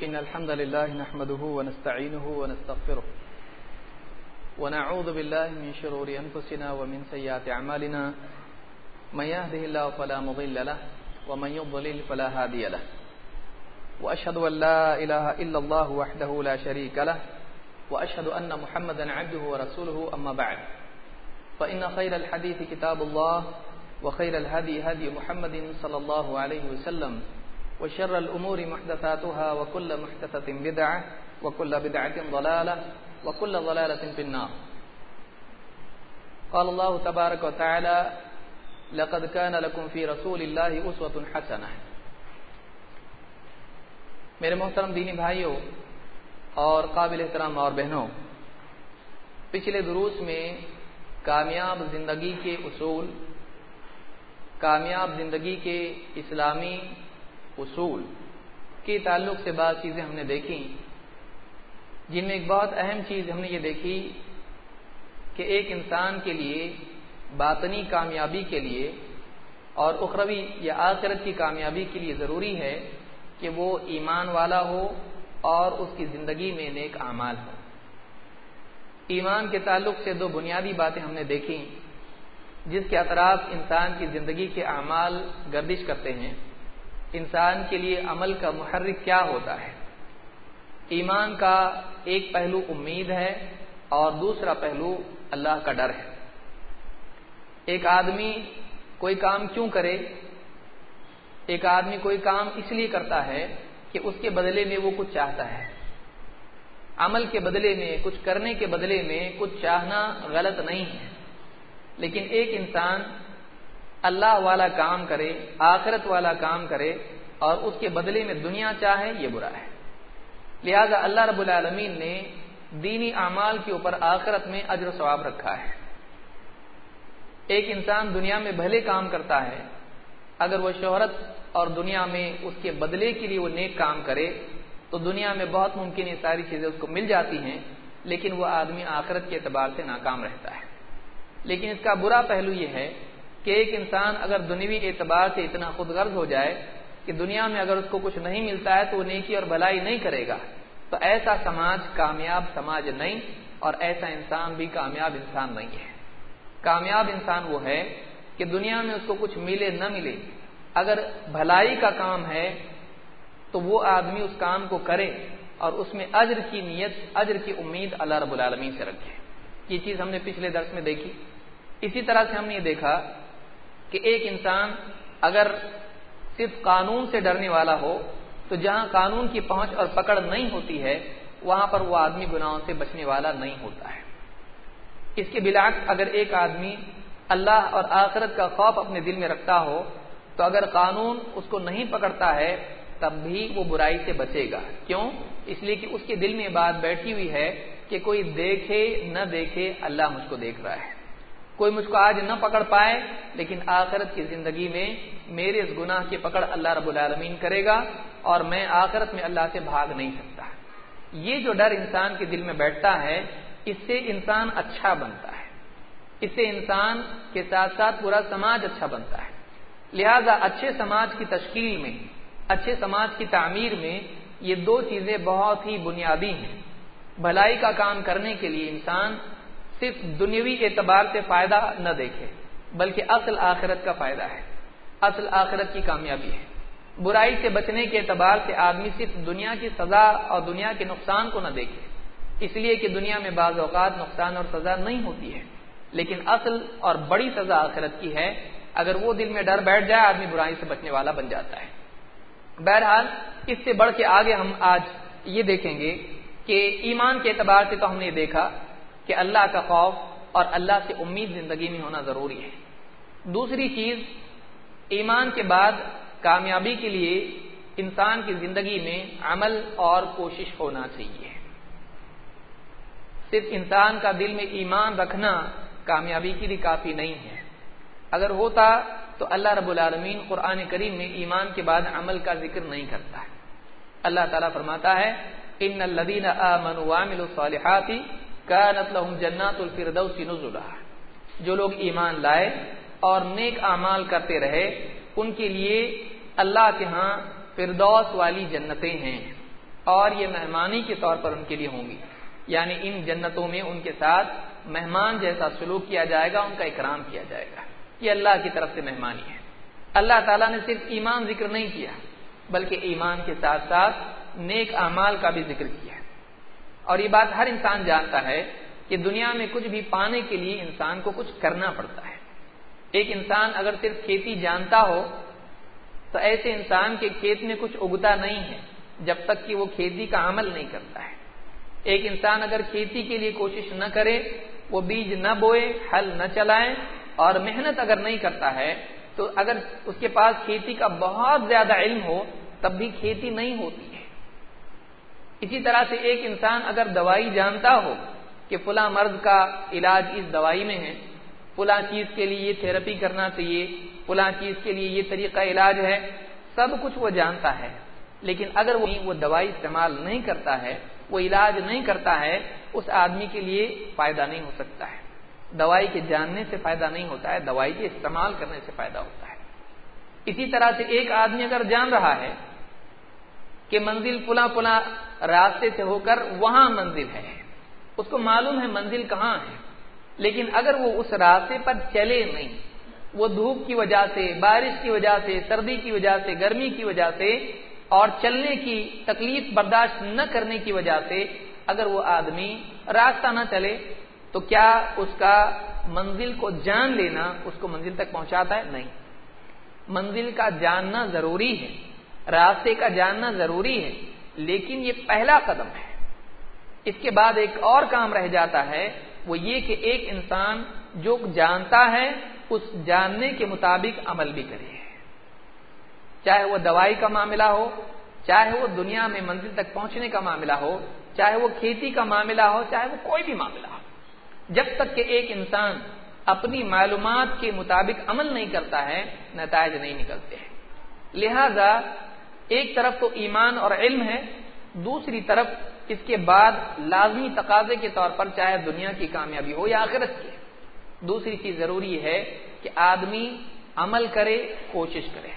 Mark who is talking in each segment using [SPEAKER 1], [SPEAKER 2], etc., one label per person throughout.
[SPEAKER 1] إن الحمد لله نحمده ونستعينه ونستغفره ونعوذ بالله من شرور أنفسنا ومن سيئات أعمالنا من يهده الله فلا مضل له ومن يضلل فلا هادي له وأشهد أن لا إله إلا الله وحده لا شريك له وأشهد أن محمدا عبده ورسوله أما بعد فإن خير الحديث كتاب الله وخير الهدي هدي محمد صلى الله عليه وسلم وشر الأمور محدثاتها وكل محدثة بدعة وكل بدعة ضلالة وكل ضلالة في النار. قال الله تبارك وتعالى لقد كان لكم في رسول الله أسوة حسنة. میرے محترم دینی بھائیوں اور قابل احترام اور بہنوں، پچھلے دروس میں کامیاب زندگی کے اصول، کامیاب زندگی کے اسلامی اصول کے تعلق سے بعض چیزیں ہم نے دیکھی، جن میں ایک بہت اہم چیز ہم نے یہ دیکھی کہ ایک انسان کے لیے باطنی کامیابی کے لیے اور اخروی یا آخرت کی کامیابی کے لیے ضروری ہے کہ وہ ایمان والا ہو اور اس کی زندگی میں نیک اعمال ہو۔ ایمان کے تعلق سے دو بنیادی باتیں ہم نے دیکھی جس کے اطراف انسان کی زندگی کے اعمال گردش کرتے ہیں۔ انسان کے لیے عمل کا محرک کیا ہوتا ہے؟ ایمان کا ایک پہلو امید ہے اور دوسرا پہلو اللہ کا ڈر ہے۔ ایک آدمی کوئی کام کیوں کرے؟ ایک آدمی کوئی کام اس لیے کرتا ہے کہ اس کے بدلے میں وہ کچھ چاہتا ہے۔ عمل کے بدلے میں، کچھ کرنے کے بدلے میں کچھ چاہنا غلط نہیں ہے، لیکن ایک انسان اللہ والا کام کرے، آخرت والا کام کرے اور اس کے بدلے میں دنیا چاہے، یہ برا ہے۔ لہذا اللہ رب العالمین نے دینی اعمال کے اوپر آخرت میں اجر و ثواب رکھا ہے۔ ایک انسان دنیا میں بھلے کام کرتا ہے، اگر وہ شہرت اور دنیا میں اس کے بدلے کے لیے وہ نیک کام کرے تو دنیا میں بہت ممکن یہ ساری چیزیں اس کو مل جاتی ہیں، لیکن وہ آدمی آخرت کے اعتبار سے ناکام رہتا ہے۔ لیکن اس کا برا پہلو یہ ہے کہ ایک انسان اگر دنیوی اعتبار سے اتنا خود غرض ہو جائے کہ دنیا میں اگر اس کو کچھ نہیں ملتا ہے تو وہ نیکی اور بھلائی نہیں کرے گا، تو ایسا سماج کامیاب سماج نہیں، اور ایسا انسان بھی کامیاب انسان نہیں ہے۔ کامیاب انسان وہ ہے کہ دنیا میں اس کو کچھ ملے نہ ملے، اگر بھلائی کا کام ہے تو وہ آدمی اس کام کو کرے اور اس میں اجر کی نیت، اجر کی امید اللہ رب العالمین سے رکھے۔ یہ چیز ہم نے پچھلے درس میں دیکھی۔ اسی طرح سے ہم نے یہ دیکھا کہ ایک انسان اگر صرف قانون سے ڈرنے والا ہو تو جہاں قانون کی پہنچ اور پکڑ نہیں ہوتی ہے وہاں پر وہ آدمی گناہوں سے بچنے والا نہیں ہوتا ہے۔ اس کے بالعکس اگر ایک آدمی اللہ اور آخرت کا خوف اپنے دل میں رکھتا ہو تو اگر قانون اس کو نہیں پکڑتا ہے تب بھی وہ برائی سے بچے گا۔ کیوں؟ اس لیے کہ اس کے دل میں بات بیٹھی ہوئی ہے کہ کوئی دیکھے نہ دیکھے اللہ مجھ کو دیکھ رہا ہے، کوئی مجھ کو آج نہ پکڑ پائے لیکن آخرت کی زندگی میں میرے اس گناہ کی پکڑ اللہ رب العالمین کرے گا اور میں آخرت میں اللہ سے بھاگ نہیں سکتا۔ یہ جو ڈر انسان کے دل میں بیٹھتا ہے اس سے انسان اچھا بنتا ہے، اس سے انسان کے ساتھ ساتھ پورا سماج اچھا بنتا ہے۔ لہذا اچھے سماج کی تشکیل میں، اچھے سماج کی تعمیر میں یہ دو چیزیں بہت ہی بنیادی ہیں۔ بھلائی کا کام کرنے کے لیے انسان صرف دنیوی اعتبار سے فائدہ نہ دیکھے بلکہ اصل آخرت کا فائدہ ہے، اصل آخرت کی کامیابی ہے۔ برائی سے بچنے کے اعتبار سے آدمی صرف دنیا کی سزا اور دنیا کے نقصان کو نہ دیکھے، اس لیے کہ دنیا میں بعض اوقات نقصان اور سزا نہیں ہوتی ہے، لیکن اصل اور بڑی سزا آخرت کی ہے۔ اگر وہ دل میں ڈر بیٹھ جائے آدمی برائی سے بچنے والا بن جاتا ہے۔ بہرحال اس سے بڑھ کے آگے ہم آج یہ دیکھیں گے کہ ایمان کے اعتبار سے تو ہم نے دیکھا کہ اللہ کا خوف اور اللہ سے امید زندگی میں ہونا ضروری ہے۔ دوسری چیز، ایمان کے بعد کامیابی کے لیے انسان کی زندگی میں عمل اور کوشش ہونا چاہیے۔ صرف انسان کا دل میں ایمان رکھنا کامیابی کے لیے کافی نہیں ہے۔ اگر ہوتا تو اللہ رب العالمین قرآن کریم میں ایمان کے بعد عمل کا ذکر نہیں کرتا ہے۔ اللہ تعالیٰ فرماتا ہے ان الذین آمنوا وعملوا الصالحات كانت لهم جنات الفردوس نزلا، جو لوگ ایمان لائے اور نیک اعمال کرتے رہے ان کے لیے اللہ کے ہاں فردوس والی جنتیں ہیں۔ اور یہ مہمانی کے طور پر ان کے لیے ہوں گی، یعنی ان جنتوں میں ان کے ساتھ مہمان جیسا سلوک کیا جائے گا، ان کا اکرام کیا جائے گا. یہ اللہ کی طرف سے مہمانی ہے. اللہ تعالیٰ نے صرف ایمان ذکر نہیں کیا بلکہ ایمان کے ساتھ ساتھ نیک اعمال کا بھی ذکر کیا. اور یہ بات ہر انسان جانتا ہے کہ دنیا میں کچھ بھی پانے کے لیے انسان کو کچھ کرنا پڑتا ہے. ایک انسان اگر صرف کھیتی جانتا ہو تو ایسے انسان کے کھیت میں کچھ اگتا نہیں ہے جب تک کہ وہ کھیتی کا عمل نہیں کرتا ہے. ایک انسان اگر کھیتی کے لیے کوشش نہ کرے، وہ بیج نہ بوئے، ہل نہ چلائے اور محنت اگر نہیں کرتا ہے، تو اگر اس کے پاس کھیتی کا بہت زیادہ علم ہو تب بھی کھیتی نہیں ہوتی ہے. اسی طرح سے ایک انسان اگر دوائی جانتا ہو کہ فلاں مرض کا علاج اس دوائی میں ہے، فلاں چیز کے لیے یہ تھراپی کرنا چاہیے، فلاں چیز کے لیے یہ طریقہ علاج ہے، سب کچھ وہ جانتا ہے، لیکن اگر وہ دوائی استعمال نہیں کرتا ہے، وہ علاج نہیں کرتا ہے، اس آدمی کے لیے فائدہ نہیں ہو سکتا ہے. دوائی کے جاننے سے فائدہ نہیں ہوتا ہے، دوائی کے استعمال کرنے سے فائدہ ہوتا ہے. اسی طرح سے ایک آدمی اگر جان رہا ہے کہ منزل فلاں فلاں راستے سے ہو کر وہاں منزل ہے، اس کو معلوم ہے منزل کہاں ہے، لیکن اگر وہ اس راستے پر چلے نہیں، وہ دھوپ کی وجہ سے، بارش کی وجہ سے، سردی کی وجہ سے، گرمی کی وجہ سے اور چلنے کی تکلیف برداشت نہ کرنے کی وجہ سے اگر وہ آدمی راستہ نہ چلے تو کیا اس کا منزل کو جان لینا اس کو منزل تک پہنچاتا ہے؟ نہیں. منزل کا جاننا ضروری ہے، راستے کا جاننا ضروری ہے، لیکن یہ پہلا قدم ہے. اس کے بعد ایک اور کام رہ جاتا ہے، وہ یہ کہ ایک انسان جو جانتا ہے اس جاننے کے مطابق عمل بھی کرے، چاہے وہ دوائی کا معاملہ ہو، چاہے وہ دنیا میں منزل تک پہنچنے کا معاملہ ہو، چاہے وہ کھیتی کا معاملہ ہو، چاہے وہ کوئی بھی معاملہ ہو. جب تک کہ ایک انسان اپنی معلومات کے مطابق عمل نہیں کرتا ہے، نتائج نہیں نکلتے ہیں. لہذا ایک طرف تو ایمان اور علم ہے، دوسری طرف اس کے بعد لازمی تقاضے کے طور پر چاہے دنیا کی کامیابی ہو یا آخرت کی، دوسری چیز ضروری ہے کہ آدمی عمل کرے، کوشش کرے.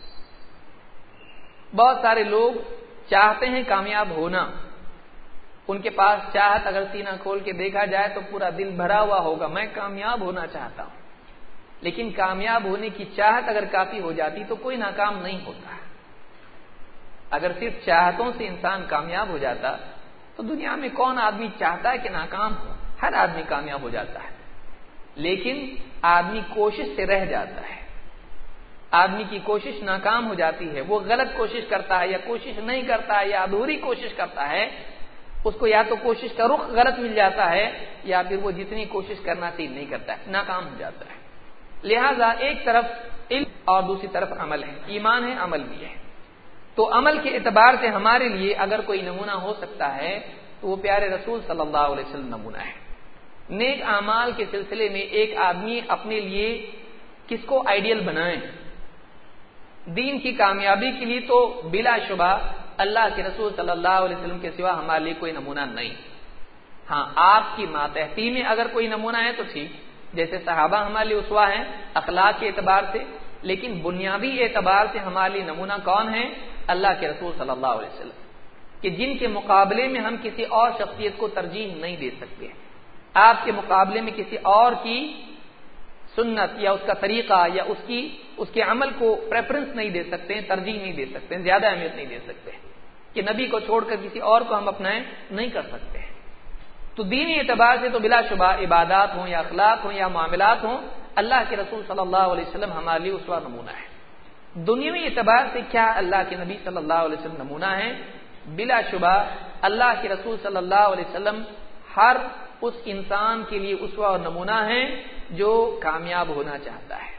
[SPEAKER 1] بہت سارے لوگ چاہتے ہیں کامیاب ہونا، ان کے پاس چاہت اگر سینہ کھول کے دیکھا جائے تو پورا دل بھرا ہوا ہوگا، میں کامیاب ہونا چاہتا ہوں. لیکن کامیاب ہونے کی چاہت اگر کافی ہو جاتی تو کوئی ناکام نہیں ہوتا. اگر صرف چاہتوں سے انسان کامیاب ہو جاتا تو دنیا میں کون آدمی چاہتا ہے کہ ناکام ہو؟ ہر آدمی کامیاب ہو جاتا ہے، لیکن آدمی کوشش سے رہ جاتا ہے. آدمی کی کوشش ناکام ہو جاتی ہے، وہ غلط کوشش کرتا ہے یا کوشش نہیں کرتا ہے یا ادھوری کوشش کرتا ہے، اس کو یا تو کوشش کا رخ غلط مل جاتا ہے یا پھر وہ جتنی کوشش کرنا چاہیے نہیں کرتا ہے، ناکام ہو جاتا ہے. لہذا ایک طرف علم اور دوسری طرف عمل ہے، ایمان ہے، عمل بھی ہے. تو عمل کے اعتبار سے ہمارے لیے اگر کوئی نمونہ ہو سکتا ہے تو وہ پیارے رسول صلی اللہ علیہ وسلم نمونہ ہے. نیک اعمال کے سلسلے میں ایک آدمی اپنے لیے کس کو آئیڈیل بنائے؟ دین کی کامیابی کے لیے تو بلا شبہ اللہ کے رسول صلی اللہ علیہ وسلم کے سوا ہمارے لیے کوئی نمونہ نہیں. ہاں، آپ کی ماتحتی میں اگر کوئی نمونہ ہے تو ٹھیک، جیسے صحابہ ہمارے لیے اسوہ ہیں اخلاق کے اعتبار سے، لیکن بنیادی اعتبار سے ہمارے لیے نمونہ کون ہے؟ اللہ کے رسول صلی اللہ علیہ وسلم، کہ جن کے مقابلے میں ہم کسی اور شخصیت کو ترجیح نہیں دے سکتے. آپ کے مقابلے میں کسی اور کی سنت یا اس کا طریقہ یا اس کے عمل کو پریفرنس نہیں دے سکتے ہیں، ترجیح نہیں دے سکتے ہیں، زیادہ اہمیت نہیں دے سکتے ہیں کہ نبی کو چھوڑ کر کسی اور کو ہم اپنائیں نہیں کر سکتے ہیں. تو دینی اعتبار سے تو بلا شبہ عبادات ہوں یا اخلاق ہوں یا معاملات ہوں، اللہ کے رسول صلی اللہ علیہ وسلم ہمارے لیے اسوہ نمونہ ہے. دنیاوی اعتبار سے کیا اللہ کے نبی صلی اللہ علیہ وسلم نمونہ ہے؟ بلا شبہ اللہ کے رسول صلی اللہ علیہ وسلم ہر اس انسان کے لیے اسوہ اور نمونہ ہے جو کامیاب ہونا چاہتا ہے.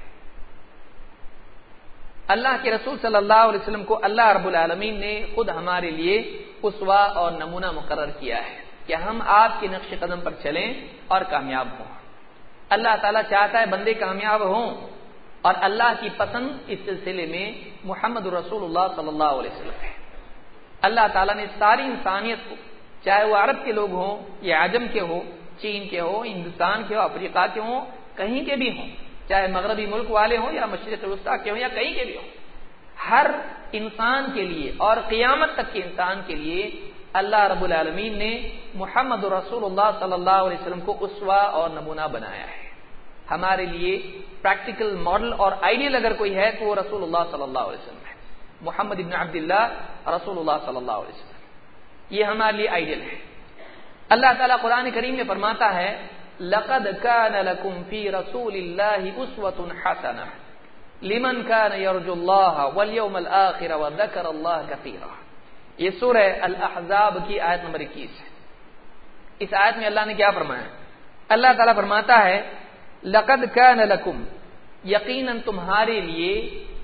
[SPEAKER 1] اللہ کے رسول صلی اللہ علیہ وسلم کو اللہ رب العالمین نے خود ہمارے لیے اسوہ اور نمونہ مقرر کیا ہے کہ ہم آپ کے نقش قدم پر چلیں اور کامیاب ہوں. اللہ تعالیٰ چاہتا ہے بندے کامیاب ہوں، اور اللہ کی پسند اس سلسلے میں محمد رسول اللہ صلی اللہ علیہ وسلم ہے. اللہ تعالیٰ نے ساری انسانیت کو، چاہے وہ عرب کے لوگ ہوں یا عجم کے ہوں، چین کے ہوں، ہندوستان کے ہوں، افریقہ کے ہوں، کہیں کے بھی ہوں، چاہے مغربی ملک والے ہوں یا مشرق وسطیٰ کے ہوں یا کہیں کے بھی ہوں، ہر انسان کے لیے اور قیامت تک کے انسان کے لیے اللہ رب العالمین نے محمد رسول اللہ صلی اللہ علیہ وسلم کو اسوہ اور نمونہ بنایا ہے. ہمارے لیے پریکٹیکل ماڈل اور آئیڈیل اگر کوئی ہے تو وہ رسول اللہ صلی اللہ علیہ وسلم ہے. محمد ابن عبداللہ رسول اللہ صلی اللہ علیہ وسلم یہ ہمارے لیے آئیڈیل ہے. اللہ تعالیٰ قرآن کریم میں فرماتا ہے لقد كان لكم في رسول الله اسوة حسنة لمن كان يرجو الله واليوم الآخر وذكر الله كثيرا. یہ سورہ الاحزاب کی آیت نمبر 21 ہے. اس آیت میں اللہ نے کیا فرمایا؟ اللہ تعالیٰ فرماتا ہے لقد كان لكم یقیناً تمہارے لیے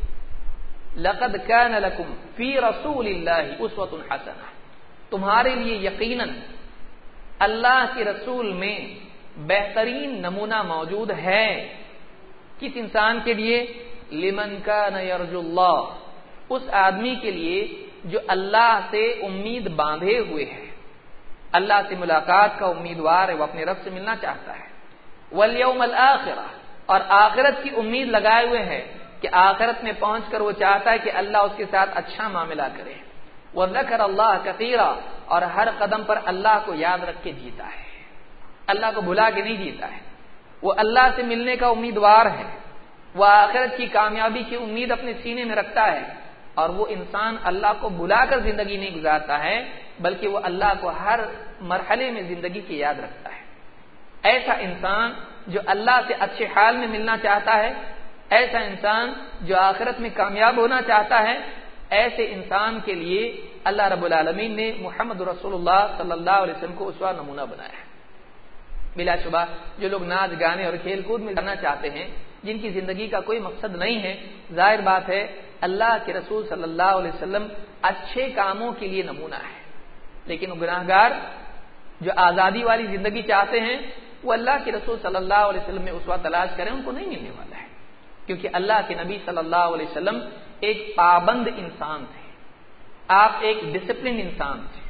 [SPEAKER 1] لقد كان لكم في رسول الله اسوة حسنة تمہارے لیے یقیناً اللہ کے رسول میں بہترین نمونہ موجود ہے. کس انسان کے لیے؟ لمن کان یرجو اللہ اس آدمی کے لیے جو اللہ سے امید باندھے ہوئے ہے, اللہ سے ملاقات کا امیدوار ہے, وہ اپنے رب سے ملنا چاہتا ہے. والیوم الآخرہ اور آخرت کی امید لگائے ہوئے ہے کہ آخرت میں پہنچ کر وہ چاہتا ہے کہ اللہ اس کے ساتھ اچھا معاملہ کرے. وذکر اللہ کثیرا اور ہر قدم پر اللہ کو یاد رکھ کے جیتا ہے, اللہ کو بھلا کے نہیں جیتا ہے. وہ اللہ سے ملنے کا امیدوار ہے, وہ آخرت کی کامیابی کی امید اپنے سینے میں رکھتا ہے, اور وہ انسان اللہ کو بھلا کر زندگی نہیں گزارتا ہے بلکہ وہ اللہ کو ہر مرحلے میں زندگی کی یاد رکھتا ہے. ایسا انسان جو اللہ سے اچھے حال میں ملنا چاہتا ہے, ایسا انسان جو آخرت میں کامیاب ہونا چاہتا ہے, ایسے انسان کے لیے اللہ رب العالمین نے محمد رسول اللہ صلی اللہ علیہ وسلم کو اسوہ نمونہ بنایا ہے. بلا شبہ جو لوگ ناچ گانے اور کھیل کود میں کرنا چاہتے ہیں, جن کی زندگی کا کوئی مقصد نہیں ہے, ظاہر بات ہے اللہ کے رسول صلی اللہ علیہ وسلم اچھے کاموں کے لیے نمونہ ہے. لیکن گناہگار جو آزادی والی زندگی چاہتے ہیں وہ اللہ کے رسول صلی اللہ علیہ وسلم میں اسوہ تلاش کریں, ان کو نہیں ملنے والا ہے. کیونکہ اللہ کے نبی صلی اللہ علیہ وسلم ایک پابند انسان تھے, آپ ایک ڈسپلن انسان تھے.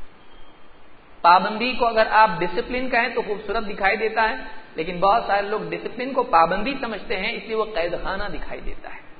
[SPEAKER 1] پابندی کو اگر آپ ڈسپلن کہیں تو خوبصورت دکھائی دیتا ہے, لیکن بہت سارے لوگ ڈسپلن کو پابندی سمجھتے ہیں, اس لیے وہ قید خانہ دکھائی دیتا ہے.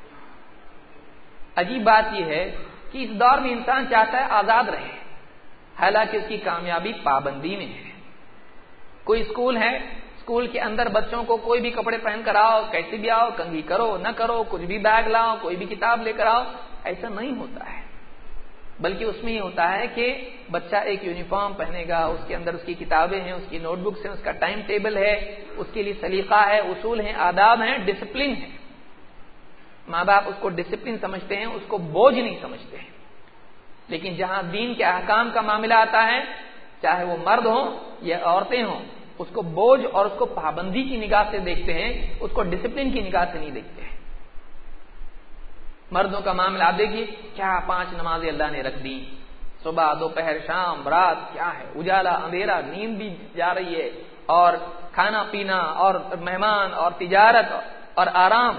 [SPEAKER 1] عجیب بات یہ ہے کہ اس دور میں انسان چاہتا ہے آزاد رہے, حالانکہ اس کی کامیابی پابندی میں ہے. کوئی اسکول ہے, اسکول کے اندر بچوں کو کوئی بھی کپڑے پہن کر آؤ, کیسے بھی آؤ, کنگھی کرو نہ کرو, کچھ بھی بیگ لاؤ, کوئی بھی کتاب لے کر آؤ, ایسا نہیں ہوتا ہے. بلکہ اس میں یہ ہوتا ہے کہ بچہ ایک یونیفارم پہنے گا, اس کے اندر اس کی کتابیں ہیں, اس کی نوٹ بکس ہیں, اس کا ٹائم ٹیبل ہے, اس کے لیے سلیقہ ہے, اصول ہیں, آداب ہیں, ڈسپلن ہے. ماں باپ اس کو ڈسپلن سمجھتے ہیں, اس کو بوجھ نہیں سمجھتے ہیں. لیکن جہاں دین کے احکام کا معاملہ آتا ہے, چاہے وہ مرد ہوں یا عورتیں ہوں, اس کو بوجھ اور اس کو پابندی کی نگاہ سے دیکھتے ہیں, اس کو ڈسپلن کی نگاہ سے نہیں دیکھتے ہیں. مردوں کا معاملہ آپ دیکھیے, کیا 5 نمازیں اللہ نے رکھ دی, صبح دوپہر شام رات, کیا ہے اجالا اندھیرا, نیند بھی جا رہی ہے, اور کھانا پینا اور مہمان اور تجارت اور آرام.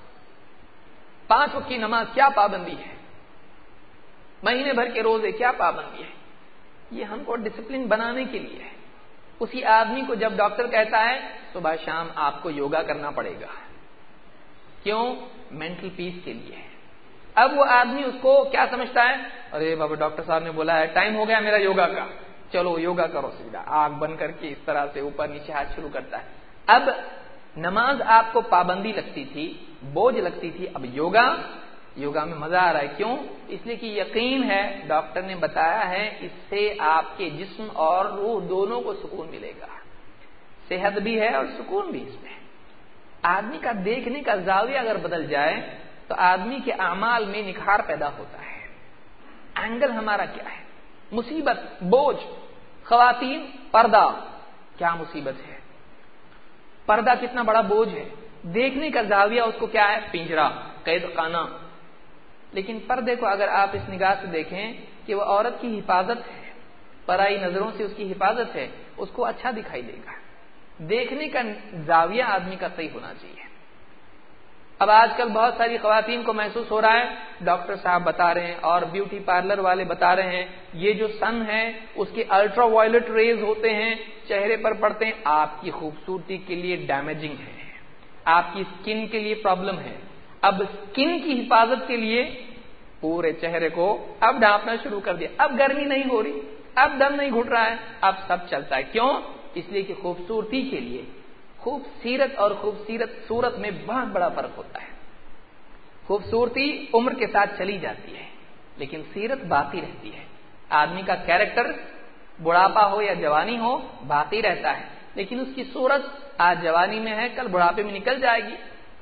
[SPEAKER 1] 5 وقت کی نماز کیا پابندی ہے, مہینے بھر کے روزے کیا پابندی ہے. یہ ہم کو ڈسپلن بنانے کے لیے ہے. اسی آدمی کو جب ڈاکٹر کہتا ہے صبح شام آپ کو یوگا کرنا پڑے گا, کیوں؟ مینٹل پیس کے لیے. اب وہ آدمی اس کو کیا سمجھتا ہے, ارے بابا ڈاکٹر صاحب نے بولا ہے ٹائم ہو گیا میرا یوگا کا, چلو یوگا کرو. سیدھا آنکھ بند کر کے اس طرح سے اوپر نیچے ہاتھ شروع کرتا ہے. اب نماز آپ کو پابندی لگتی تھی, بوجھ لگتی تھی, اب یوگا میں مزہ آ رہا ہے. کیوں؟ اس لیے کہ یقین ہے, ڈاکٹر نے بتایا ہے, اس سے آپ کے جسم اور روح دونوں کو سکون ملے گا. صحت بھی ہے اور سکون بھی اس میں. آدمی کا دیکھنے کا زاویہ اگر بدل جائے تو آدمی کے اعمال میں نکھار پیدا ہوتا ہے. اینگل ہمارا کیا ہے؟ مصیبت, بوجھ. خواتین, پردہ کیا مصیبت ہے, پردہ کتنا بڑا بوجھ ہے. دیکھنے کا زاویہ اس کو کیا ہے, پنجرا, قید خانہ. لیکن پردے کو اگر آپ اس نگاہ سے دیکھیں کہ وہ عورت کی حفاظت ہے, پرائی نظروں سے اس کی حفاظت ہے, اس کو اچھا دکھائی دے گا. دیکھنے کا زاویہ آدمی کا صحیح ہونا چاہیے. اب آج کل بہت ساری خواتین کو محسوس ہو رہا ہے, ڈاکٹر صاحب بتا رہے ہیں اور بیوٹی پارلر والے بتا رہے ہیں, یہ جو سن ہے اس کے الٹرا وائلٹ ریز ہوتے ہیں, چہرے پر پڑتے ہیں, آپ کی خوبصورتی کے لیے ڈیمیجنگ ہے, آپ کی سکن کے لیے پرابلم ہے. اب سکن کی حفاظت کے لیے پورے چہرے کو اب ڈھانپنا شروع کر دیا. اب گرمی نہیں ہو رہی, اب دم نہیں گھٹ رہا ہے, اب سب چلتا ہے. کیوں؟ اس لیے کہ خوبصورتی کے لیے خوبصورت اور خوبصورت صورت میں بہت بڑا فرق ہوتا ہے. خوبصورتی عمر کے ساتھ چلی جاتی ہے لیکن سیرت باقی رہتی ہے. آدمی کا کیریکٹر بڑھاپا ہو یا جوانی ہو باقی رہتا ہے, لیکن اس کی صورت آج جوانی میں ہے کل بڑھاپے میں نکل جائے گی.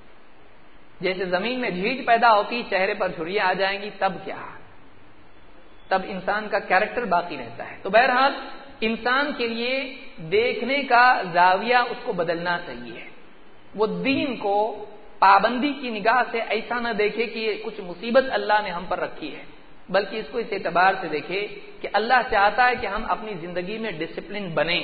[SPEAKER 1] جیسے زمین میں جھیج پیدا ہوتی, چہرے پر جھریاں آ جائیں گی, تب کیا؟ تب انسان کا کیریکٹر باقی رہتا ہے. تو بہرحال انسان کے لیے دیکھنے کا زاویہ اس کو بدلنا چاہیے. وہ دین کو پابندی کی نگاہ سے ایسا نہ دیکھے کہ یہ کچھ مصیبت اللہ نے ہم پر رکھی ہے, بلکہ اس کو اس اعتبار سے دیکھے کہ اللہ چاہتا ہے کہ ہم اپنی زندگی میں ڈسپلن بنیں.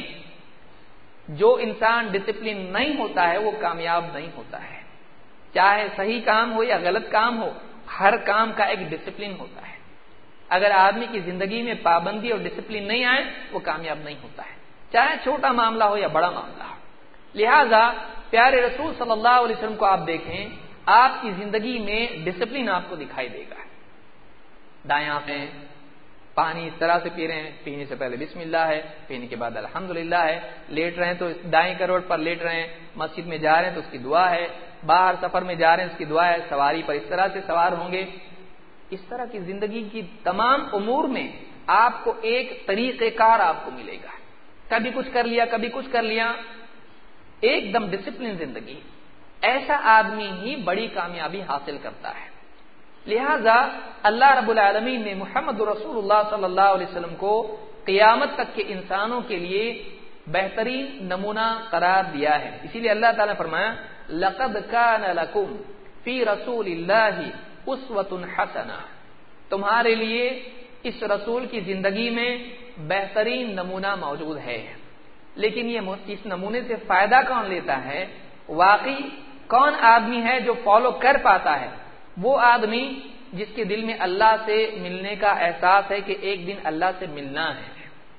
[SPEAKER 1] جو انسان ڈسپلن نہیں ہوتا ہے وہ کامیاب نہیں ہوتا ہے. چاہے صحیح کام ہو یا غلط کام ہو, ہر کام کا ایک ڈسپلن ہوتا ہے. اگر آدمی کی زندگی میں پابندی اور ڈسپلن نہیں آئے وہ کامیاب نہیں ہوتا ہے, چاہے چھوٹا معاملہ ہو یا بڑا معاملہ ہو. لہذا پیارے رسول صلی اللہ علیہ وسلم کو آپ دیکھیں, آپ کی زندگی میں ڈسپلن آپ کو دکھائی دے گا. دائیں ہاتھ میں پانی اس طرح سے پی رہے ہیں, پینے سے پہلے بسم اللہ ہے, پینے کے بعد الحمدللہ ہے. لیٹ رہے ہیں تو دائیں کروٹ پر لیٹ رہے ہیں, مسجد میں جا رہے ہیں تو اس کی دعا ہے, باہر سفر میں جا رہے ہیں اس کی دعا ہے, سواری پر اس طرح سے سوار ہوں گے. اس طرح کی زندگی کی تمام امور میں آپ کو ایک طریقہ کار آپ کو ملے گا. کبھی کچھ کر لیا, کبھی کچھ کر لیا, ایک دم ڈسپلن زندگی. ایسا آدمی ہی بڑی کامیابی حاصل کرتا ہے. لہذا اللہ رب العالمین نے محمد رسول اللہ صلی اللہ علیہ وسلم کو قیامت تک کے انسانوں کے لیے بہترین نمونہ قرار دیا ہے. اسی لیے اللہ تعالیٰ نے فرمایا لقد کان لکم فی رسول اللہ اسوۃ حسنہ, تمہارے لیے اس رسول کی زندگی میں بہترین نمونہ موجود ہے. لیکن یہ اس نمونے سے فائدہ کون لیتا ہے؟ واقعی کون آدمی ہے جو فالو کر پاتا ہے؟ وہ آدمی جس کے دل میں اللہ سے ملنے کا احساس ہے کہ ایک دن اللہ سے ملنا ہے.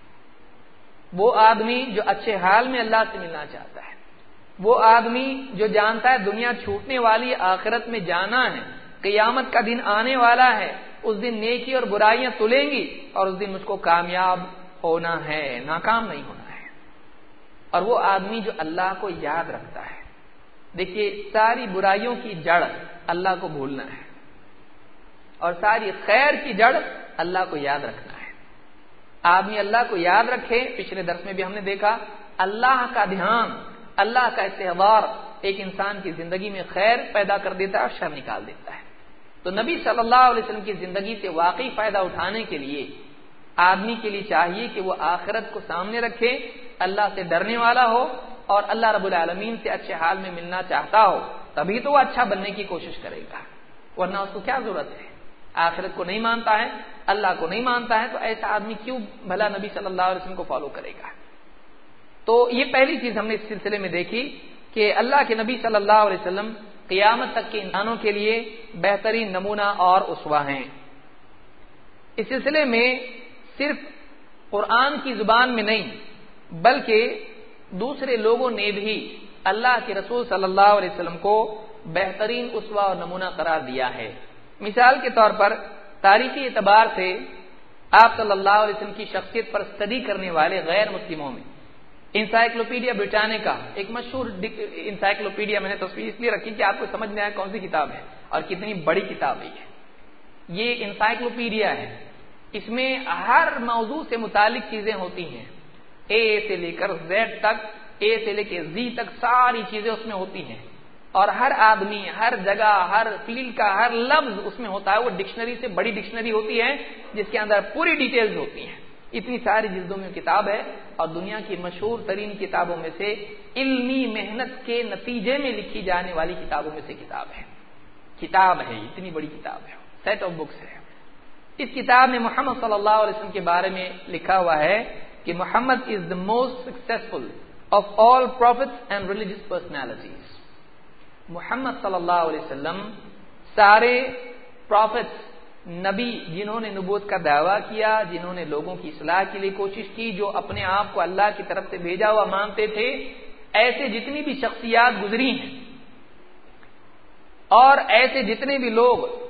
[SPEAKER 1] وہ آدمی جو اچھے حال میں اللہ سے ملنا چاہتا ہے. وہ آدمی جو جانتا ہے دنیا چھوٹنے والی, آخرت میں جانا ہے, قیامت کا دن آنے والا ہے, اس دن نیکی اور برائیاں تلیں گی اور اس دن مجھ کو کامیاب ہونا ہے, ناکام نہیں ہونا ہے. اور وہ آدمی جو اللہ کو یاد رکھتا ہے. دیکھیے ساری برائیوں کی جڑ اللہ کو بھولنا ہے اور ساری خیر کی جڑ اللہ کو یاد رکھنا ہے. آدمی اللہ کو یاد رکھے, پچھلے درس میں بھی ہم نے دیکھا اللہ کا دھیان, اللہ کا استحضار ایک انسان کی زندگی میں خیر پیدا کر دیتا ہے اور شر نکال دیتا ہے. تو نبی صلی اللہ علیہ وسلم کی زندگی سے واقعی فائدہ اٹھانے کے لیے آدمی کے لیے چاہیے کہ وہ آخرت کو سامنے رکھے, اللہ سے ڈرنے والا ہو اور اللہ رب العالمین سے اچھے حال میں ملنا چاہتا ہو, تبھی تو وہ اچھا بننے کی کوشش کرے گا. ورنہ اس کو کیا ضرورت ہے؟ آخرت کو نہیں مانتا ہے, اللہ کو نہیں مانتا ہے, تو ایسا آدمی کیوں بھلا نبی صلی اللہ علیہ وسلم کو فالو کرے گا؟ تو یہ پہلی چیز ہم نے اس سلسلے میں دیکھی کہ اللہ کے نبی صلی اللہ علیہ وسلم قیامت تک کے انسانوں کے لیے بہترین نمونہ اور اسوہ ہیں. اس سلسلے میں صرف قرآن کی زبان میں نہیں بلکہ دوسرے لوگوں نے بھی اللہ کے رسول صلی اللہ علیہ وسلم کو بہترین اسوہ اور نمونہ قرار دیا ہے. مثال کے طور پر تاریخی اعتبار سے آپ صلی اللہ علیہ وسلم کی شخصیت پر اسٹڈی کرنے والے غیر مسلموں میں انسائکلوپیڈیا بریٹانیکا ایک مشہور انسائکلوپیڈیا, میں نے تصویر اس لیے رکھی کہ آپ کو سمجھ میں آئے کون سی کتاب ہے اور کتنی بڑی کتاب ہے. یہ انسائکلوپیڈیا ہے, اس میں ہر موضوع سے متعلق چیزیں ہوتی ہیں, اے سے لے کر زیڈ تک, اے سے لے کے زی تک ساری چیزیں اس میں ہوتی ہیں. اور ہر آدمی, ہر جگہ, ہر فیلڈ کا ہر لفظ اس میں ہوتا ہے. وہ ڈکشنری سے بڑی ڈکشنری ہوتی ہے جس کے اندر پوری ڈیٹیلز ہوتی ہیں. اتنی ساری جلدوں میں کتاب ہے اور دنیا کی مشہور ترین کتابوں میں سے, علمی محنت کے نتیجے میں لکھی جانے والی کتابوں میں سے کتاب ہے. اتنی بڑی کتاب ہے, سیٹ آف بکس ہے. اس کتاب میں محمد صلی اللہ علیہ وسلم کے بارے میں لکھا ہوا ہے کہ Muhammad is the most successful of all prophets and religious personalities. Muhammad صلی اللہ علیہ وسلم سارے پروفیٹس, نبی جنہوں نے نبوت کا دعویٰ کیا, جنہوں نے لوگوں کی اصلاح کے لیے کوشش کی, جو اپنے آپ کو اللہ کی طرف سے بھیجا ہوا مانتے تھے, ایسے جتنی بھی شخصیات گزری ہیں اور ایسے جتنے بھی لوگ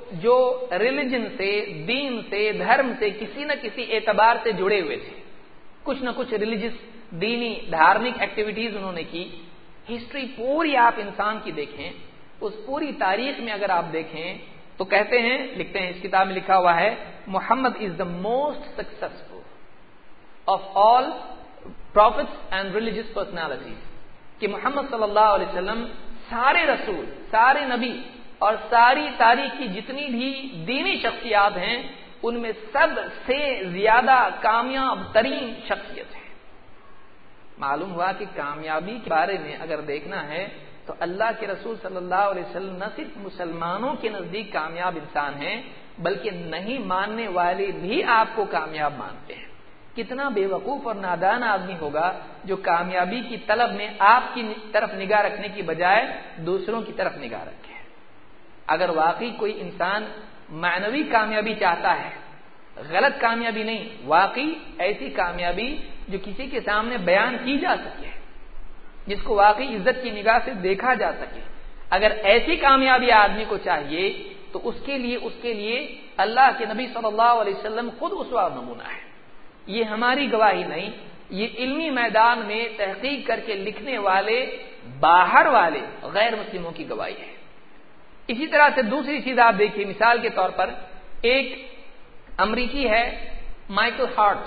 [SPEAKER 1] جو ریلیجن سے، دین سے، دھرم سے کسی نہ کسی اعتبار سے جڑے ہوئے تھے، کچھ نہ کچھ ریلیجس، دینی، دھارمک ایکٹیویٹیز انہوں نے کی. ہسٹری پوری آپ انسان کی دیکھیں، اس پوری تاریخ میں اگر آپ دیکھیں تو کہتے ہیں، لکھتے ہیں، اس کتاب میں لکھا ہوا ہے، Muhammad is the most successful of all prophets and religious personalities, کہ محمد صلی اللہ علیہ وسلم سارے رسول، سارے نبی اور ساری تاریخ کی جتنی بھی دینی شخصیات ہیں ان میں سب سے زیادہ کامیاب ترین شخصیت ہے. معلوم ہوا کہ کامیابی کے بارے میں اگر دیکھنا ہے تو اللہ کے رسول صلی اللہ علیہ وسلم نہ صرف مسلمانوں کے نزدیک کامیاب انسان ہیں بلکہ نہیں ماننے والے بھی آپ کو کامیاب مانتے ہیں. کتنا بے وقوف اور نادان آدمی ہوگا جو کامیابی کی طلب میں آپ کی طرف نگاہ رکھنے کی بجائے دوسروں کی طرف نگاہ رکھے. اگر واقعی کوئی انسان معنوی کامیابی چاہتا ہے، غلط کامیابی نہیں، واقعی ایسی کامیابی جو کسی کے سامنے بیان کی جا سکے، جس کو واقعی عزت کی نگاہ سے دیکھا جا سکے، اگر ایسی کامیابی آدمی کو چاہیے تو اس کے لیے اللہ کے نبی صلی اللہ علیہ وسلم خود اسوہ و نمونہ ہے. یہ ہماری گواہی نہیں، یہ علمی میدان میں تحقیق کر کے لکھنے والے باہر والے غیر مسلموں کی گواہی ہے. اسی طرح سے دوسری چیز آپ دیکھیے، مثال کے طور پر ایک امریکی ہے مائیکل ہارٹ،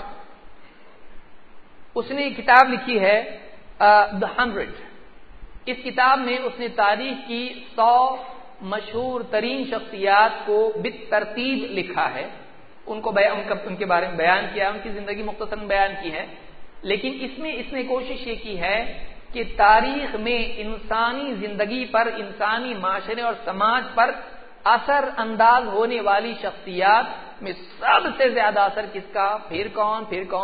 [SPEAKER 1] اس نے کتاب لکھی ہے The 100. اس کتاب میں اس نے تاریخ کی 100 مشہور ترین شخصیات کو بالترتیب لکھا ہے، ان کے بارے میں بیان کیا، ان کی زندگی مختصراً بیان کی ہے. لیکن اس نے کوشش یہ کی ہے کہ تاریخ میں انسانی زندگی پر، انسانی معاشرے اور سماج پر اثر انداز ہونے والی شخصیات میں سب سے زیادہ اثر کس کا، پھر کون.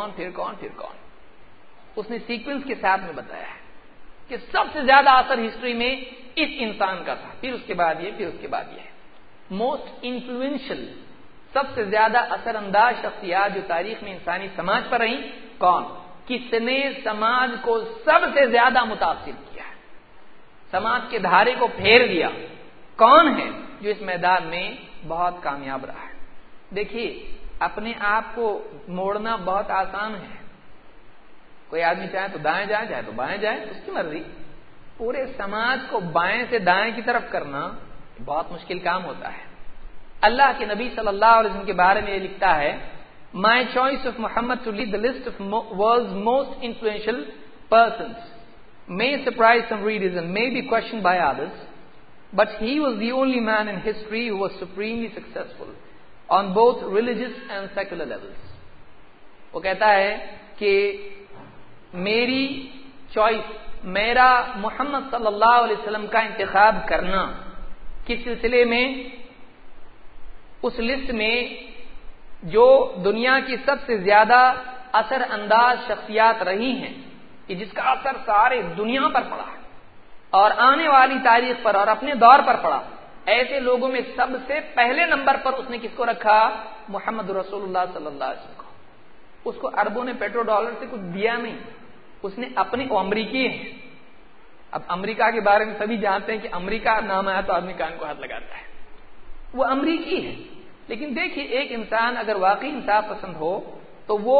[SPEAKER 1] اس نے سیکوینس کے ساتھ میں بتایا ہے کہ سب سے زیادہ اثر ہسٹری میں اس انسان کا تھا، پھر اس کے بعد یہ، پھر اس کے بعد یہ. موسٹ انفلوئنشل، سب سے زیادہ اثر انداز شخصیات جو تاریخ میں انسانی سماج پر رہیں، کون؟ کس نے سماج کو سب سے زیادہ متاثر کیا، سماج کے دھارے کو پھیر دیا، کون ہے جو اس میدان میں بہت کامیاب رہا ہے. دیکھیے، اپنے آپ کو موڑنا بہت آسان ہے. کوئی آدمی چاہے تو دائیں جائے، چاہے تو بائیں جائے، اس کی مرضی. پورے سماج کو بائیں سے دائیں کی طرف کرنا بہت مشکل کام ہوتا ہے. اللہ کے نبی صلی اللہ علیہ وسلم کے بارے میں یہ لکھتا ہے، My choice of Muhammad to lead the list of world's most influential persons may surprise some readers and may be questioned by others, but he was the only man in history who was supremely successful on both religious and secular levels. وہ کہتا ہے کہ میری choice, میرا محمد صلی اللہ علیہ وسلم کا انتخاب کرنا کس سلسلے میں؟ اس لسٹ میں جو دنیا کی سب سے زیادہ اثر انداز شخصیات رہی ہیں، کہ جس کا اثر سارے دنیا پر پڑا اور آنے والی تاریخ پر اور اپنے دور پر پڑا، ایسے لوگوں میں سب سے پہلے نمبر پر اس نے کس کو رکھا؟ محمد رسول اللہ صلی اللہ علیہ وسلم کو. اس کو اربوں نے پیٹرو ڈالر سے کچھ دیا نہیں، اس نے اپنے، وہ امریکی ہے. اب امریکہ کے بارے میں سبھی جانتے ہیں کہ امریکہ نام آیا تو آدمی کان کو ہاتھ لگاتا ہے. وہ امریکی ہے. لیکن دیکھیے، ایک انسان اگر واقعی انصاف پسند ہو تو وہ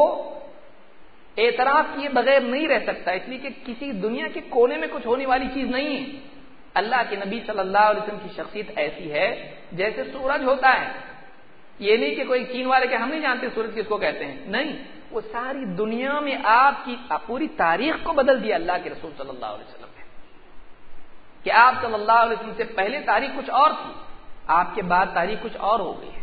[SPEAKER 1] اعتراف کیے بغیر نہیں رہ سکتا، اس لیے کہ کسی دنیا کے کونے میں کچھ ہونے والی چیز نہیں ہے. اللہ کے نبی صلی اللہ علیہ وسلم کی شخصیت ایسی ہے جیسے سورج ہوتا ہے. یہ نہیں کہ کوئی چین والے کہ ہم نہیں جانتے سورج کس کو کہتے ہیں، نہیں، وہ ساری دنیا میں آپ کی پوری تاریخ کو بدل دیا اللہ کے رسول صلی اللہ علیہ وسلم نے. کہ آپ صلی اللہ علیہ وسلم سے پہلے تاریخ کچھ اور تھی، آپ کے بعد تاریخ کچھ اور ہو گئی ہے.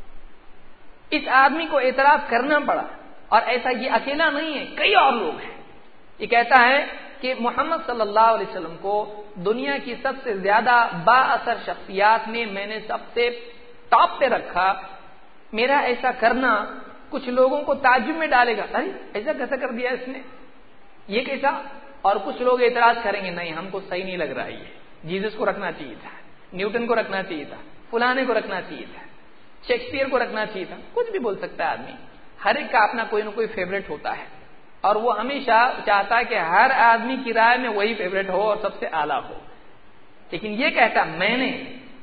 [SPEAKER 1] اس آدمی کو اعتراف کرنا پڑا، اور ایسا یہ اکیلا نہیں ہے، کئی اور لوگ ہیں. یہ کہتا ہے کہ محمد صلی اللہ علیہ وسلم کو دنیا کی سب سے زیادہ با اثر شخصیات میں نے سب سے ٹاپ پہ رکھا. میرا ایسا کرنا کچھ لوگوں کو تعجب میں ڈالے گا، ارے ایسا کیسا کر دیا اس نے، یہ کیسا؟ اور کچھ لوگ اعتراض کریں گے، نہیں ہم کو صحیح نہیں لگ رہا، یہ جیزس کو رکھنا چاہیے تھا، نیوٹن کو رکھنا چاہیے تھا، فلانے کو رکھنا چاہیے تھا، شیکسپیئر کو رکھنا چاہیے تھا. کچھ بھی بول سکتا ہے آدمی، ہر ایک کا اپنا کوئی نہ کوئی فیوریٹ ہوتا ہے، اور وہ ہمیشہ چاہتا ہے کہ ہر آدمی کی رائے میں وہی فیوریٹ ہو اور سب سے اعلیٰ ہو. لیکن یہ کہتا میں نے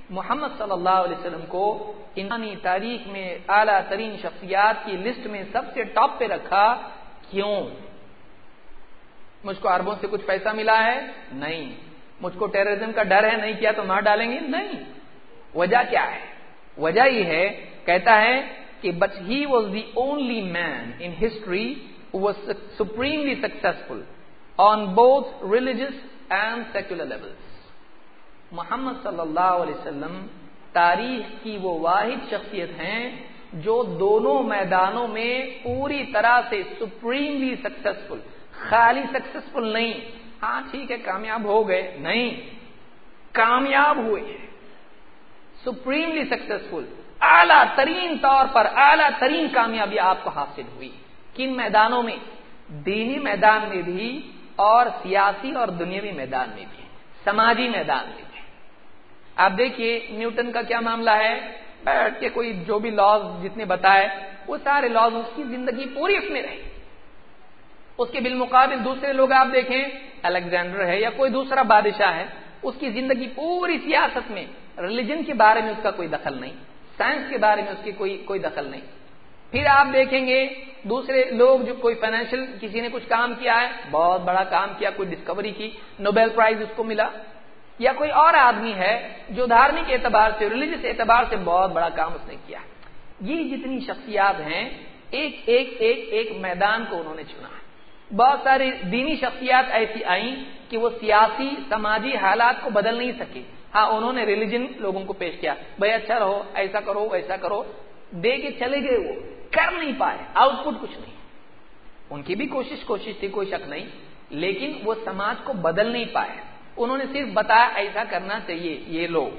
[SPEAKER 1] محمد صلی اللہ علیہ وسلم کو انسانی تاریخ میں اعلیٰ ترین شخصیات کی لسٹ میں سب سے ٹاپ پہ رکھا؟ کیوں؟ مجھ کو عربوں سے کچھ پیسہ ملا ہے؟ نہیں۔ مجھ کو ٹیررزم کا ڈر ہے، نہیں کیا تو مار ڈالیں گے؟ نہیں۔ وجہ کیا ہے؟ وجہ یہ ہے، کہتا ہے کہ but he was the only man in history who was supremely successful on both religious and secular levels۔ محمد صلی اللہ علیہ وسلم تاریخ کی وہ واحد شخصیت ہیں جو دونوں میدانوں میں پوری طرح سے سپریملی سکسیسفل، خالی سکسیسفل نہیں، ہاں ٹھیک ہے کامیاب ہو گئے، نہیں، کامیاب ہوئے، سپریملی سکسیسفل، اعلیٰ ترین طور پر اعلیٰ ترین کامیابی آپ کو حاصل ہوئی۔ کن میدانوں میں؟ دینی میدان میں بھی اور سیاسی اور دنیاوی میدان میں بھی، سماجی میدان میں بھی۔ آپ دیکھیے نیوٹن کا کیا معاملہ ہے، بیٹھ کے کوئی جو بھی لاز جتنے بتائے وہ سارے لاز اس کی زندگی پوری اس میں رہی۔ اس کے بالمقابل دوسرے لوگ آپ دیکھیں، الیگزینڈر ہے یا کوئی دوسرا بادشاہ ہے، اس کی زندگی پوری سیاست میں، ریلیجن کے بارے میں اس کا کوئی دخل نہیں، سائنس کے بارے میں اس کی کوئی دخل نہیں۔ پھر آپ دیکھیں گے دوسرے لوگ جو کوئی فائنینشیل کسی نے کچھ کام کیا ہے، بہت بڑا کام کیا، کوئی ڈسکوری کی، نوبل پرائز اس کو ملا، یا کوئی اور آدمی ہے جو دھارمک اعتبار سے، ریلیجس اعتبار سے بہت بڑا کام اس نے کیا۔ یہ جتنی شخصیات ہیں ایک ایک ایک ایک میدان کو انہوں نے چنا ہے۔ بہت ساری دینی شخصیات ایسی آئیں کہ وہ سیاسی سماجی حالات کو بدل نہیں سکے، ہاں انہوں نے ریلیجن لوگوں کو پیش کیا، بھائی اچھا رہو، ایسا کرو ویسا کرو، دے کے چلے گئے، وہ کر نہیں پائے، آؤٹ پٹ کچھ نہیں۔ ان کی بھی کوشش تھی، کوئی شک نہیں، لیکن وہ سماج کو بدل نہیں پائے۔ انہوں نے صرف بتایا ایسا کرنا چاہیے، یہ لوگ،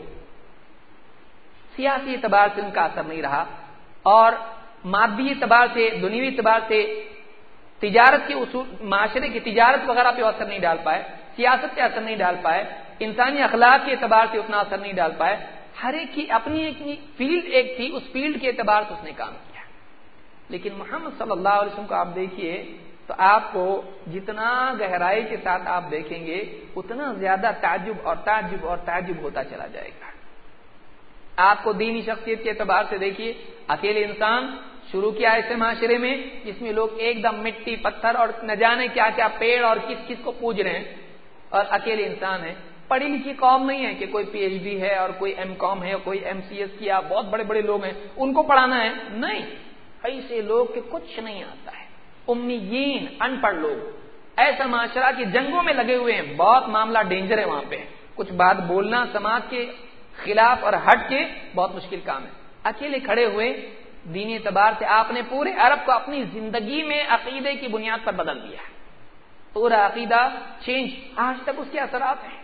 [SPEAKER 1] سیاسی اعتبار سے ان کا اثر نہیں رہا، اور مادی اعتبار سے، دنیوی اعتبار سے، تجارت کے اصول، معاشرے کی تجارت وغیرہ پہ اثر نہیں ڈال پائے، سیاست پہ اثر نہیں ڈال پائے، انسانی اخلاق کے اعتبار سے اتنا اثر نہیں ڈال پائے۔ ہر ایک کی اپنی ایک فیلڈ ایک تھی، اس فیلڈ کے اعتبار سے اس نے کام کیا۔ لیکن محمد صلی اللہ علیہ وسلم کو آپ دیکھیے تو آپ کو جتنا گہرائی کے ساتھ آپ دیکھیں گے اتنا زیادہ تعجب اور تعجب اور تعجب ہوتا چلا جائے گا۔ آپ کو دینی شخصیت کے اعتبار سے دیکھیے، اکیلے انسان شروع کیا ایسے معاشرے میں جس میں لوگ ایک دم مٹی پتھر اور نہ جانے کیا کیا پیڑ اور کس کس کو پوج رہے ہیں، اور اکیلے انسان ہے، پڑھی لکھی قوم نہیں ہے کہ کوئی پی ایچ ڈی ہے اور کوئی ایم کام ہے، کوئی ایم سی ایس کیا، بہت بڑے بڑے لوگ ہیں ان کو پڑھانا ہے، نہیں، ایسے لوگ کہ کچھ نہیں آتا ہے، امیین، ان پڑھ لوگ، ایسا معاشرہ کی جنگوں میں لگے ہوئے ہیں، بہت معاملہ ڈینجر ہے وہاں پہ، کچھ بات بولنا سماج کے خلاف اور ہٹ کے بہت مشکل کام ہے۔ اکیلے کھڑے ہوئے دینی اعتبار سے آپ نے پورے عرب کو اپنی زندگی میں عقیدے کی بنیاد پر بدل دیا، پورا عقیدہ چینج، آج تک اس کے اثرات ہیں۔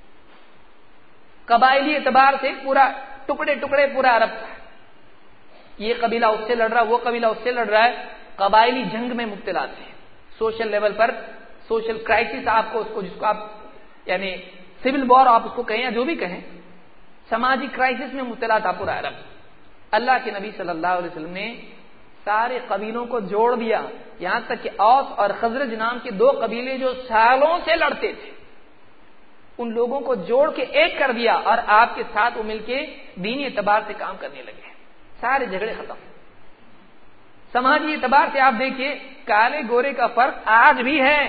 [SPEAKER 1] قبائلی اعتبار سے پورا ٹکڑے ٹکڑے پورا عرب تھا، یہ قبیلہ اس سے لڑ رہا ہے، وہ قبیلہ اس سے لڑ رہا ہے، قبائلی جنگ میں مبتلا تھے، سوشل لیول پر سوشل کرائسس آپ کو، اس کو جس کو آپ یعنی سول وار آپ اس کو کہیں یا جو بھی کہیں، سماجی کرائسس میں مبتلا تھا پورا عرب۔ اللہ کے نبی صلی اللہ علیہ وسلم نے سارے قبیلوں کو جوڑ دیا، یہاں تک کہ اوس اور خزرج نام کے دو قبیلے جو سالوں سے لڑتے تھے ان لوگوں کو جوڑ کے ایک کر دیا، اور آپ کے ساتھ وہ مل کے دینی اعتبار سے کام کرنے لگے، سارے جھگڑے ختم۔ سماجی اعتبار سے آپ دیکھیے کالے گورے کا فرق آج بھی ہے،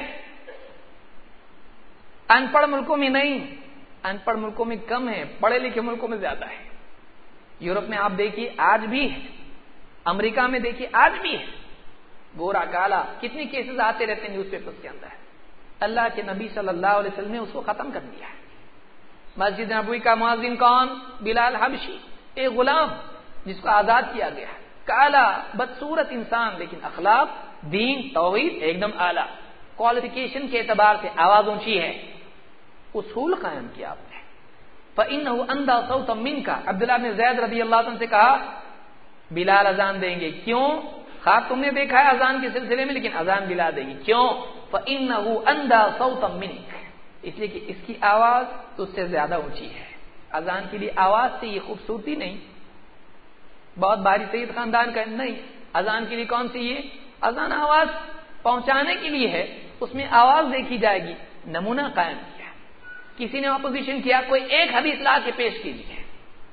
[SPEAKER 1] ان پڑھ ملکوں میں نہیں، ان پڑھ ملکوں میں کم ہے، پڑھے لکھے ملکوں میں زیادہ ہے۔ یورپ میں آپ دیکھیے آج بھی ہے، امریکہ میں دیکھیے آج بھی ہے، گورا کالا کتنے کیسز آتے رہتے ہیں نیوز پیپرز کے اندر۔ اللہ کے نبی صلی اللہ علیہ وسلم نے اس کو ختم کر دیا ہے۔ مسجد نبوی کا مؤذن کون؟ بلال حبشی، ایک غلام جس کو آزاد کیا گیا ہے، کالا بدصورت انسان، لیکن اخلاق، دین، توحید ایک دم اعلیٰ، کوالیفیکیشن کے اعتبار سے آواز اونچی ہے، اصول قائم کیا آپ نے۔ فَإِنَّهُ أَنْدَى صَوْتًا مِنْكَ، عبداللہ بن زید رضی اللہ عنہ سے کہا بلال اذان دیں گے، کیوں؟ خواب تم نے دیکھا ہے اذان کے سلسلے میں، لیکن اذان بلال دیں گے، کیوں؟ فَإِنَّهُ أَنْدَى صَوْتًا مِنْكَ، اس لیے کہ اس کی آواز تو اس سے زیادہ اونچی ہے۔ اذان کے لیے آواز سے یہ خوبصورتی نہیں، بہت بھاری سید خاندان کا نہیں، اذان کے لیے کون سی یہ اذان آواز پہنچانے کے لیے ہے، اس میں آواز دیکھی جائے گی، نمونہ قائم کیا۔ کسی نے اپوزیشن کیا، کوئی ایک حدیث لا کے پیش کیجیے،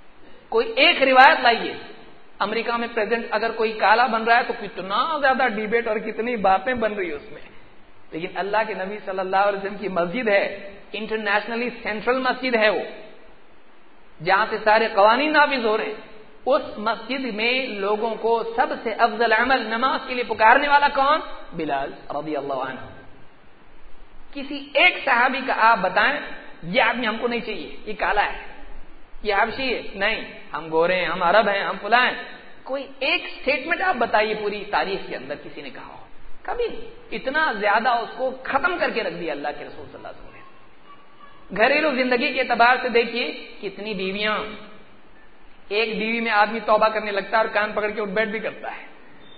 [SPEAKER 1] کوئی ایک روایت لائیے، امریکہ میں پریزیڈنٹ اگر کوئی کالا بن رہا ہے تو کتنا زیادہ ڈیبیٹ اور کتنی باتیں بن رہی ہے اس میں، لیکن اللہ کے نبی صلی اللہ علیہ وسلم کی مسجد ہے، انٹرنیشنلی سینٹرل مسجد ہے وہ، جہاں سے سارے قوانین نافذ ہو رہے ہیں، اس مسجد میں لوگوں کو سب سے افضل عمل نماز کے لیے پکارنے والا کون؟ بلال رضی اللہ عنہ۔ کسی ایک صحابی کا آپ بتائیں یہ آدمی ہم کو نہیں چاہیے، یہ کالا ہے، یہ حبشی ہے، نہیں ہم گورے ہیں، ہم عرب ہیں، ہم فلاں ہیں، کوئی ایک سٹیٹمنٹ آپ بتائیے پوری تاریخ کے اندر کسی نے کہا ہو؟ کبھی نہیں۔ اتنا زیادہ اس کو ختم کر کے رکھ دیا اللہ کے رسول صلی اللہ علیہ وسلم نے۔ گھریلو زندگی کے اعتبار سے دیکھیے کتنی بیویاں، ایک بیوی میں آدمی توبہ کرنے لگتا ہے اور کان پکڑ کے اٹھ بیٹھ بھی کرتا ہے،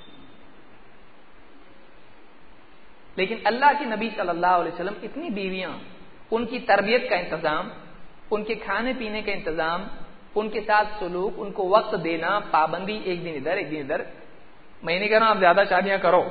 [SPEAKER 1] لیکن اللہ کے نبی صلی اللہ علیہ وسلم اتنی بیویاں، ان کی تربیت کا انتظام، ان کے کھانے پینے کا انتظام، ان کے ساتھ سلوک، ان کو وقت دینا، پابندی، ایک دن ادھر ایک دن ادھر۔ میں نہیں کہہ رہا ہوں آپ زیادہ شادیاں کرو،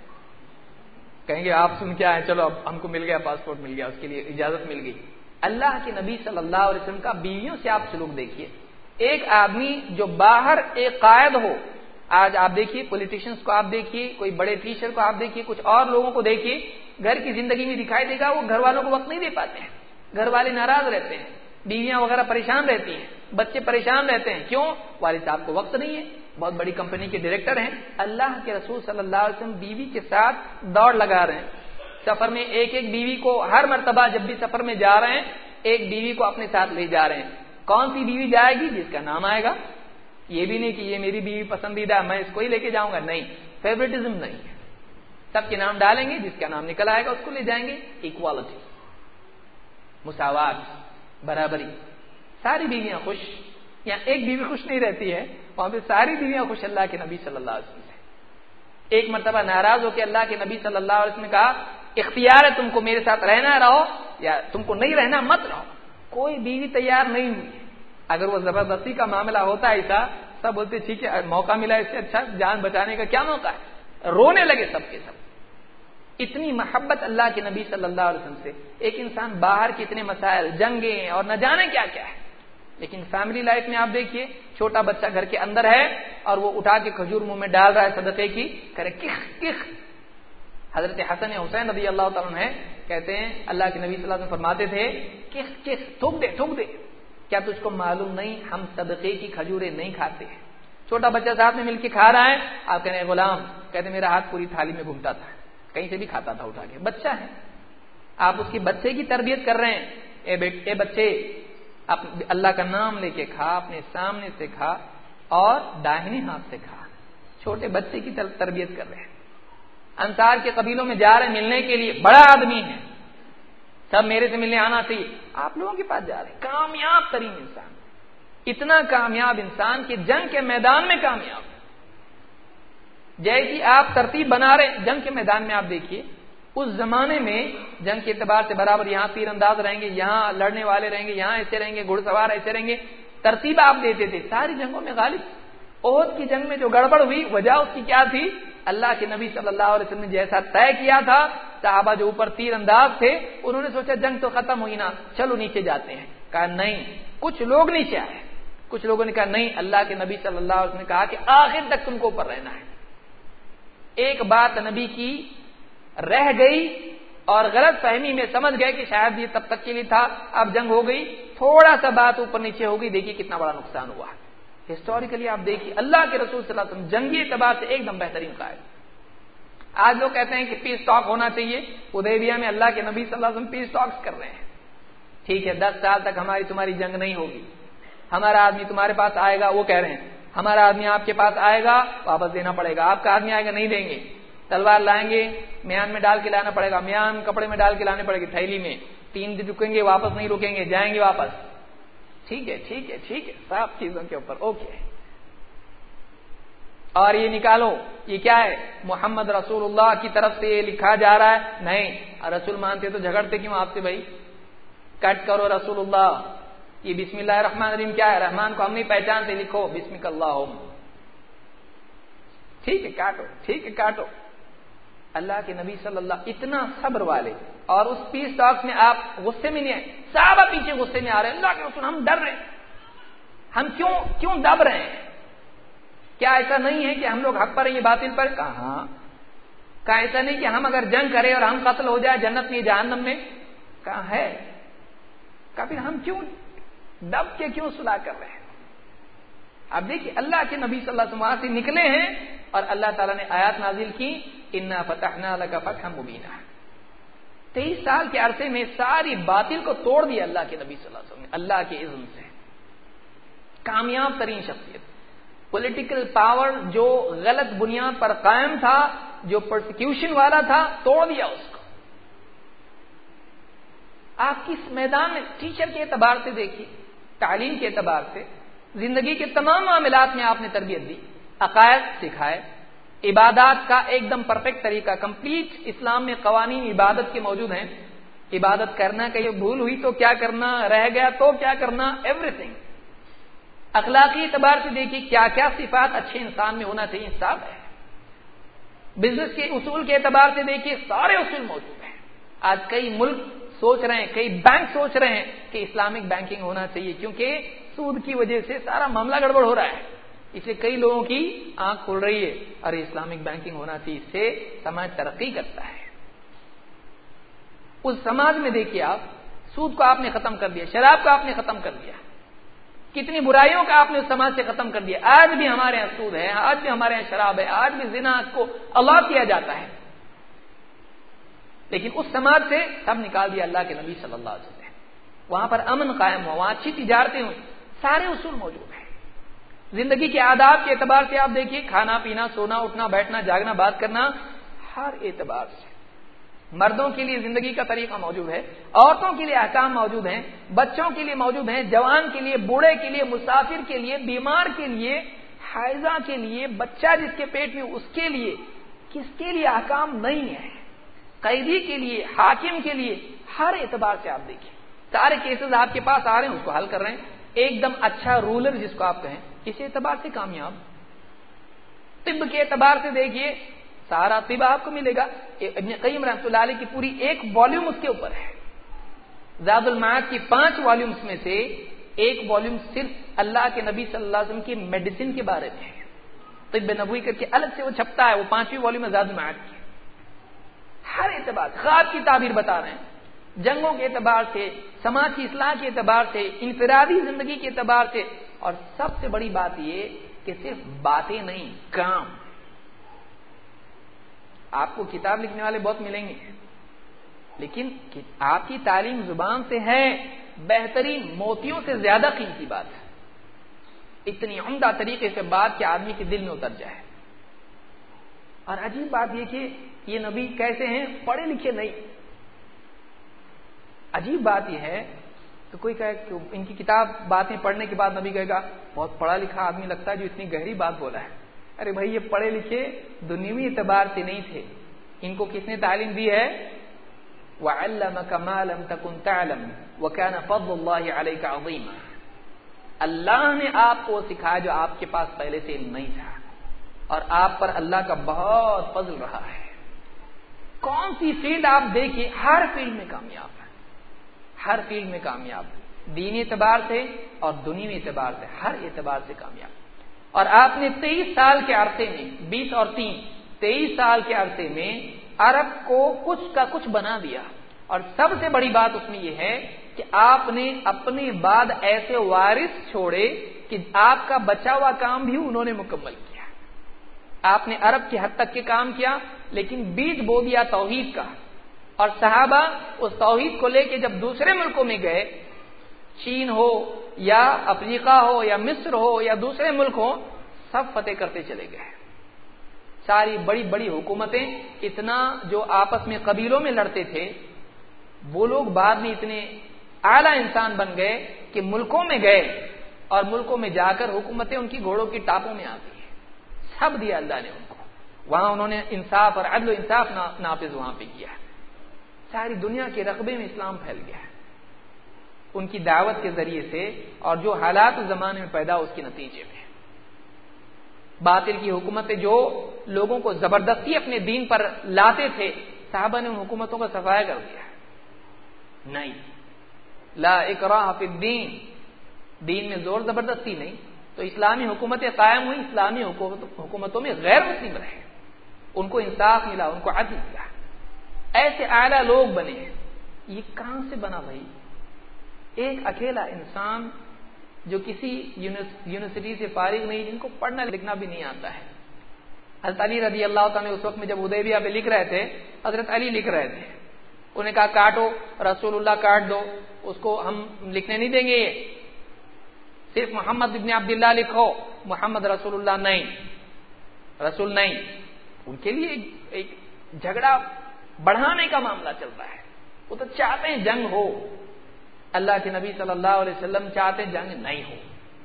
[SPEAKER 1] کہیں گے آپ سن کے آئے چلو اب ہم کو مل گیا پاسپورٹ مل گیا، اس کے لیے اجازت مل گئی۔ اللہ کے نبی صلی اللہ علیہ وسلم کا بیویوں سے آپ سلوک دیکھیے۔ ایک آدمی جو باہر ایک قائد ہو، آج آپ دیکھیے پولیٹیشنز کو، آپ دیکھیے کوئی بڑے ٹیچر کو، آپ دیکھیے کچھ اور لوگوں کو دیکھیے، گھر کی زندگی میں دکھائی دے گا وہ گھر والوں کو وقت نہیں دے پاتے ہیں، گھر والے ناراض رہتے ہیں، بیویاں وغیرہ پریشان رہتی ہیں، بچے پریشان رہتے ہیں، کیوں؟ والد صاحب کو وقت نہیں ہے، بہت بڑی کمپنی کے ڈائریکٹر ہیں۔ اللہ کے رسول صلی اللہ علیہ وسلم بیوی کے ساتھ دوڑ لگا رہے ہیں، سفر میں ایک ایک بیوی کو ہر مرتبہ جب بھی سفر میں جا رہے ہیں ایک بیوی کو اپنے ساتھ لے جا رہے ہیں۔ کون سی بیوی جائے گی؟ جس کا نام آئے گا، یہ بھی نہیں کہ یہ میری بیوی پسندیدہ ہے میں اس کو ہی لے کے جاؤں گا، نہیں، فیوریٹزم نہیں ہے، سب کے نام ڈالیں گے، جس کا نام نکل آئے گا اس کو لے جائیں گے۔ ایکوالٹی، مساوات، برابری، ساری بیویاں خوش، یا ایک بیوی خوش نہیں رہتی ہے، وہاں پہ ساری بیویاں خوش اللہ کے نبی صلی اللہ علیہ وسلم سے۔ ایک مرتبہ ناراض ہو کے اللہ کے نبی صلی اللہ علیہ وسلم نے کہا اختیار ہے تم کو میرے ساتھ رہنا رہو یا تم کو نہیں رہنا مت رہو۔ کوئی بیوی تیار نہیں ہوئی، اگر وہ زبردستی کا معاملہ ہوتا ہے ایسا سب بولتے ٹھیک ہے موقع ملا اس سے اچھا جان بچانے کا کیا موقع ہے، رونے لگے سب کے سب۔ اتنی محبت اللہ کے نبی صلی اللہ علیہ وسلم سے۔ ایک انسان باہر کے اتنے مسائل، جنگیں اور نہ جانے کیا کیا ہے، لیکن فیملی لائف میں آپ دیکھیے چھوٹا بچہ گھر کے اندر ہے اور وہ اٹھا کے کھجور منہ میں ڈال رہا ہے صدقے کی، کرے کخ کخ۔ حضرت حسن حسین رضی اللہ تعالیٰ عنہ کہتے ہیں اللہ کے نبی صلی اللہ علیہ وسلم فرماتے تھے کخ کخ، تھوک دے تھوک دے، کیا تجھ کو معلوم نہیں ہم صدقے کی کھجوریں نہیں کھاتے ہیں؟ چھوٹا بچہ ساتھ میں مل کے کھا رہا ہے، آپ کہہ رہے ہیں غلام، کہتے میرا ہاتھ پوری تھالی میں گھومتا تھا، کہیں سے بھی کھاتا تھا اٹھا کے، بچہ ہے، آپ اس کے بچے کی تربیت کر رہے ہیں، اے بچے اللہ کا نام لے کے کھا، اپنے سامنے سے کھا اور داہنے ہاتھ سے کھا، چھوٹے بچے کی تربیت کر رہے ہیں۔ انصار کے قبیلوں میں جا رہے ہیں ملنے کے لیے، بڑا آدمی ہے، سب میرے سے ملنے آنا چاہیے، آپ لوگوں کے پاس جا رہے ہیں، کامیاب ترین انسان، اتنا کامیاب انسان کہ جنگ کے میدان میں کامیاب، جیسی آپ ترتیب بنا رہے ہیں جنگ کے میدان میں آپ دیکھیے اس زمانے میں جنگ کے اعتبار سے برابر یہاں تیر انداز رہیں گے، یہاں لڑنے والے رہیں گے، یہاں ایسے رہیں گے، گھڑ سوار ایسے رہیں گے، ترتیب آپ دیتے تھے، ساری جنگوں میں غالب۔ احد کی جنگ میں جو گڑبڑ ہوئی وجہ اس کی کیا تھی؟ اللہ کے نبی صلی اللہ علیہ وسلم نے جیسا طے کیا تھا، صحابہ جو اوپر تیر انداز تھے انہوں نے سوچا جنگ تو ختم ہوئی نا، چلو نیچے جاتے ہیں، کہا نہیں، کچھ لوگ نیچے آئے، کچھ لوگوں نے کہا نہیں، اللہ کے نبی صلی اللہ علیہ وسلم نے کہا کہ آخر تک تم کو اوپر رہنا ہے۔ ایک بات نبی کی رہ گئی اور غلط فہمی میں سمجھ گئے کہ شاید یہ تب تک کے لیے تھا، اب جنگ ہو گئی، تھوڑا سا بات اوپر نیچے ہو گئی، دیکھیے کتنا بڑا نقصان ہوا۔ ہسٹوریکلی آپ دیکھیے اللہ کے رسول صلی اللہ علیہ وسلم جنگی اعتبار سے ایک دم بہترین قائد۔ آج لوگ کہتے ہیں کہ پیس ٹاک ہونا چاہیے، حدیبیہ میں اللہ کے نبی صلی اللہ علیہ وسلم پیس ٹاکس کر رہے ہیں، ٹھیک ہے 10 سال تک ہماری تمہاری جنگ نہیں ہوگی، ہمارا آدمی تمہارے پاس آئے گا، وہ کہہ رہے ہیں ہمارا آدمی آپ کے پاس آئے گا واپس دینا پڑے گا، آپ کا آدمی آئے گا نہیں دیں گے، تلوار لائیں گے میان میں ڈال کے لانا پڑے گا، میان کپڑے میں ڈال کے لانے پڑے گی، تھیلی میں، 3 دن رکیں گے واپس نہیں رکیں گے، جائیں گے واپس، ٹھیک ہے ٹھیک ہے ٹھیک ہے، سب چیزوں کے اوپر اوکے۔ اور یہ نکالو یہ کیا ہے؟ محمد رسول اللہ کی طرف سے یہ لکھا جا رہا ہے، نہیں رسول مانتے تو جھگڑتے کیوں آپ سے بھائی؟ کٹ کرو رسول اللہ، یہ بسم اللہ الرحمن الرحیم کیا ہے؟ رحمان کو ہم نہیں پہچانتے، لکھو بسمک اللہم، ٹھیک ہے کاٹو، ٹھیک ہے کاٹو۔ اللہ کے نبی صلی اللہ اتنا صبر والے، اور اس پیس ٹاک میں آپ غصے میں نہیں آئے، صحابہ پیچھے غصے میں آ رہے ہیں، اللہ کے رسول ہم ڈر رہے ہیں، ہم کیوں دب رہے ہیں؟ کیا ایسا نہیں ہے کہ ہم لوگ حق پر ہیں یہ باطل پر؟ کہاں ایسا نہیں کہ ہم اگر جنگ کریں اور ہم قتل ہو جائے جنت میں جہنم میں؟ کہاں ہے؟ پھر ہم کیوں دب کے کیوں صلح کر رہے ہیں؟ اب دیکھیے اللہ کے نبی صلی اللہ علیہ وسلم سے نکلے ہیں اور اللہ تعالیٰ نے آیات نازل کی، انا فتحنا لک فتحا مبینا۔ 23 سال کے عرصے میں ساری باطل کو توڑ دیا اللہ کے نبی صلی اللہ علیہ وسلم نے، اللہ کے اذن سے۔ کامیاب ترین شخصیت، پولیٹیکل پاور جو غلط بنیاد پر قائم تھا، جو پرسیکیوشن والا تھا، توڑ دیا اس کو۔ آپ کس میدان میں، ٹیچر کے اعتبار سے دیکھیے، تعلیم کے اعتبار سے، زندگی کے تمام معاملات میں آپ نے تربیت دی، عقائد سکھائے، عبادات کا ایک دم پرفیکٹ طریقہ، کمپلیٹ اسلام میں قوانین عبادت کے موجود ہیں۔ عبادت کرنا، کہیں بھول ہوئی تو کیا کرنا، رہ گیا تو کیا کرنا، ایوری تھنگ۔ اخلاقی اعتبار سے دیکھیے کیا کیا صفات اچھے انسان میں ہونا چاہیے، سب ہے۔ بزنس کے اصول کے اعتبار سے دیکھیے سارے اصول موجود ہیں۔ آج کئی ملک سوچ رہے ہیں، کئی بینک سوچ رہے ہیں کہ اسلامک بینکنگ ہونا چاہیے، کیونکہ سود کی وجہ سے سارا معاملہ گڑبڑ ہو رہا ہے، اس لیے کئی لوگوں کی آنکھ کھل رہی ہے، اور اسلامک بینکنگ ہونا چاہیے، اس سے سماج ترقی کرتا ہے۔ اس سماج میں دیکھیے آپ، سود کو آپ نے ختم کر دیا، شراب کو آپ نے ختم کر دیا، کتنی برائیوں کا آپ نے اس سماج سے ختم کر دیا۔ آج بھی ہمارے یہاں سود ہے، آج بھی ہمارے یہاں شراب ہے، آج بھی زنا کو اللہ کیا جاتا ہے، لیکن اس سماج سے سب نکال دیا اللہ کے نبی صلی اللہ علیہ وسلم۔ وہاں پر امن قائم ہوا، وہاں اچھی تجارتیں ہوئی، سارے اصول موجود ہیں۔ زندگی کے آداب کے اعتبار سے آپ دیکھیے، کھانا پینا، سونا اٹھنا، بیٹھنا، جاگنا، بات کرنا، ہر اعتبار سے مردوں کے لیے زندگی کا طریقہ موجود ہے، عورتوں کے لیے احکام موجود ہیں، بچوں کے لیے موجود ہیں، جوان کے لیے، بوڑھے کے لیے، مسافر کے لیے، بیمار کے لیے، حائضہ کے لیے، بچہ جس کے پیٹ میں اس کے لیے، کس کے لیے احکام نہیں ہے، قیدی کے لیے، حاکم کے لیے، ہر اعتبار سے آپ دیکھیں سارے کیسز آپ کے پاس آ رہے ہیں، اس کو حل کر رہے ہیں، ایک دم اچھا رولر جس کو آپ کہیں، اس اعتبار سے کامیاب۔ طب کے اعتبار سے دیکھیے سارا طب آپ کو ملے گا، ابن قیم رحمۃ اللہ علیہ کی پوری ایک والیوم اس کے اوپر ہے، زاد المعاد کی 5 والیومز میں سے ایک والیوم صرف اللہ کے نبی صلی اللہ علیہ وسلم کی میڈیسن کے بارے میں ہے، طب نبوی کر کے الگ سے وہ چھپتا ہے، وہ 5ویں والیوم ہے زاد المعاد کی۔ ہر اعتبار خواب کی تعبیر بتا رہے ہیں، جنگوں کے اعتبار سے، سماج کی اصلاح کے اعتبار سے، انفرادی زندگی کے اعتبار سے، اور سب سے بڑی بات یہ کہ صرف باتیں نہیں، کام۔ آپ کو کتاب لکھنے والے بہت ملیں گے، لیکن آپ کی تعلیم زبان سے ہے، بہترین موتیوں سے زیادہ قیمتی بات ہے، اتنی عمدہ طریقے سے بات کہ آدمی کے دل میں اتر جائے۔ اور عجیب بات یہ کہ یہ نبی کیسے ہیں، پڑھے لکھے نہیں۔ عجیب بات یہ ہے تو کوئی کہے کہ ان کی کتاب باتیں پڑھنے کے بعد نبی کہے گا بہت پڑھا لکھا آدمی لگتا ہے جو اتنی گہری بات بولا ہے۔ ارے بھائی یہ پڑھے لکھے دنیوی اعتبار سے نہیں تھے، ان کو کس نے تعلیم دی ہے؟ وَعَلَّمَكَ مَا لَمْ تَكُنْ تَعْلَمْ وَكَانَ فَضْلُ اللَّهِ عَلَيْكَ عَظِيمًا۔ اللہ نے آپ کو سکھایا جو آپ کے پاس پہلے سے نہیں تھا، اور آپ پر اللہ کا بہت فضل رہا ہے۔ کون سی فیلڈ آپ دیکھیے، ہر فیلڈ میں کامیاب ہے، ہر فیلڈ میں کامیاب، دینی اعتبار سے اور دنیوی اعتبار سے، ہر اعتبار سے کامیاب۔ اور آپ نے 23 سال کے عرصے میں، 20 اور 3، 23 سال کے عرصے میں عرب کو کچھ کا کچھ بنا دیا۔ اور سب سے بڑی بات اس میں یہ ہے کہ آپ نے اپنے بعد ایسے وارث چھوڑے کہ آپ کا بچا ہوا کام بھی انہوں نے مکمل کیا۔ آپ نے عرب کی حد تک کے کام کیا، لیکن بیج بو دیا توحید کا، اور صحابہ اس توحید کو لے کے جب دوسرے ملکوں میں گئے، چین ہو یا افریقہ ہو یا مصر ہو یا دوسرے ملک ہو، سب فتح کرتے چلے گئے۔ ساری بڑی بڑی حکومتیں، اتنا جو آپس میں قبیلوں میں لڑتے تھے، وہ لوگ بعد میں اتنے اعلیٰ انسان بن گئے کہ ملکوں میں گئے، اور ملکوں میں جا کر حکومتیں ان کی گھوڑوں کی ٹاپوں میں آ گئی، سب دیا اللہ نے ان کو، وہاں انہوں نے انصاف اور عدل و انصاف نافذ وہاں پہ کیا۔ ساری دنیا کے رقبے میں اسلام پھیل گیا ہے ان کی دعوت کے ذریعے سے، اور جو حالات اس زمانے میں پیدا اس کے نتیجے میں۔ باطل کی حکومتیں جو لوگوں کو زبردستی اپنے دین پر لاتے تھے، صحابہ نے ان حکومتوں کا صفایا کر دیا، نہیں، لا اکراہ فی الدین، دین میں زور زبردستی نہیں. تو اسلامی حکومتیں قائم ہوئی، اسلامی حکومتوں میں غیر مسلم رہے، ان کو انصاف ملا، ان کو عدل ملا، ایسے اعلیٰ لوگ بنے. یہ کہاں سے بنا بھائی؟ ایک اکیلا انسان جو کسی یونیورسٹی سے فارغ نہیں، جن کو پڑھنا لکھنا بھی نہیں آتا ہے. حضرت علی رضی اللہ تعالیٰ اس وقت میں جب حدیبیہ پہ لکھ رہے تھے، حضرت علی لکھ رہے تھے، انہوں نے کہا کاٹو، رسول اللہ کاٹ دو، اس کو ہم لکھنے نہیں دیں گے، صرف محمد ابن عبداللہ لکھو، محمد رسول اللہ نہیں، رسول نہیں. ان کے لیے ایک جھگڑا بڑھانے کا معاملہ چلتا ہے. وہ تو چاہتے ہیں جنگ ہو، اللہ کے نبی صلی اللہ علیہ وسلم چاہتے ہیں جنگ نہیں ہو.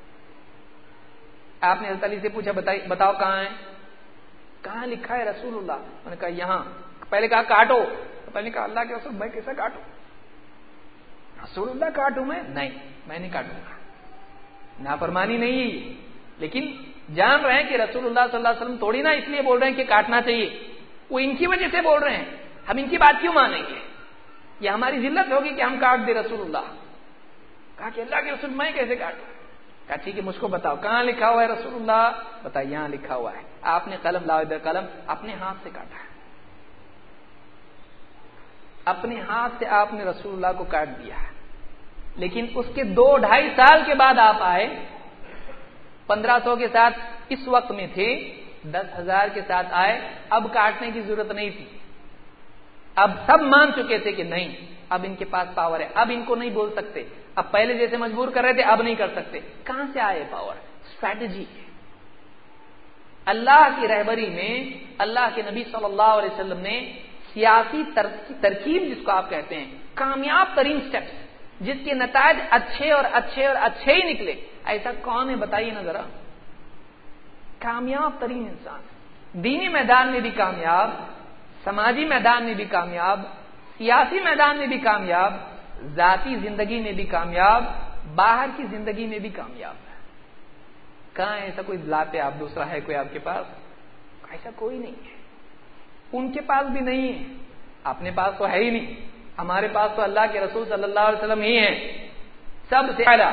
[SPEAKER 1] آپ نے حضرت علی سے پوچھا بتاؤ کہاں ہے، کہاں لکھا ہے رسول اللہ؟ انہوں نے کہا یہاں. پہلے کہا کاٹو، پہلے کہا اللہ کے رسول میں کیسا کاٹوں، رسول اللہ کاٹوں میں نہیں کاٹوں گا. نافرمانی نہیں ہے، لیکن جان رہے ہیں کہ رسول اللہ صلی اللہ علیہ وسلم تھوڑی نا اس لیے بول رہے ہیں کہ کاٹنا چاہیے، وہ ان کی وجہ سے بول رہے ہیں. ہم ان کی بات کیوں مانیں گے؟ یہ ہماری ذلت ہوگی کہ ہم کاٹ دیں رسول اللہ. کہا کہ اللہ کے رسول میں کیسے کاٹوں؟ کہا ٹھیک ہے مجھ کو بتاؤ کہاں لکھا ہوا ہے رسول اللہ؟ بتایا یہاں لکھا ہوا ہے. آپ نے قلم لاؤ، ادھر قلم، اپنے ہاتھ سے کاٹا ہے، اپنے ہاتھ سے آپ نے رسول اللہ کو کاٹ دیا ہے. لیکن اس کے 2-2.5 سال کے بعد آپ آئے، 1500 کے ساتھ اس وقت میں تھے، 10,000 کے ساتھ آئے. اب کاٹنے کی ضرورت نہیں تھی، اب سب مان چکے تھے کہ نہیں، اب ان کے پاس پاور ہے، اب ان کو نہیں بول سکتے. اب پہلے جیسے مجبور کر رہے تھے اب نہیں کر سکتے. کہاں سے آئے پاور؟ اسٹریٹجی. اللہ کی رہبری میں اللہ کے نبی صلی اللہ علیہ وسلم نے سیاسی ترکیب جس کو آپ کہتے ہیں، کامیاب ترین سٹیپس جس کے نتائج اچھے اور اچھے اور اچھے ہی نکلے، ایسا کون ہے بتائیے نا ذرا. کامیاب ترین انسان، دینی میدان میں بھی کامیاب، سماجی میدان میں بھی کامیاب، سیاسی میدان میں بھی کامیاب، ذاتی زندگی میں بھی کامیاب، باہر کی زندگی میں بھی کامیاب. کہاں ایسا کوئی لاتے آپ دوسرا ہے کوئی آپ کے پاس؟ ایسا کوئی نہیں ہے، ان کے پاس بھی نہیں ہے، اپنے پاس تو ہے ہی نہیں. ہمارے پاس تو اللہ کے رسول صلی اللہ علیہ وسلم ہی ہیں سب سے اعلیٰ.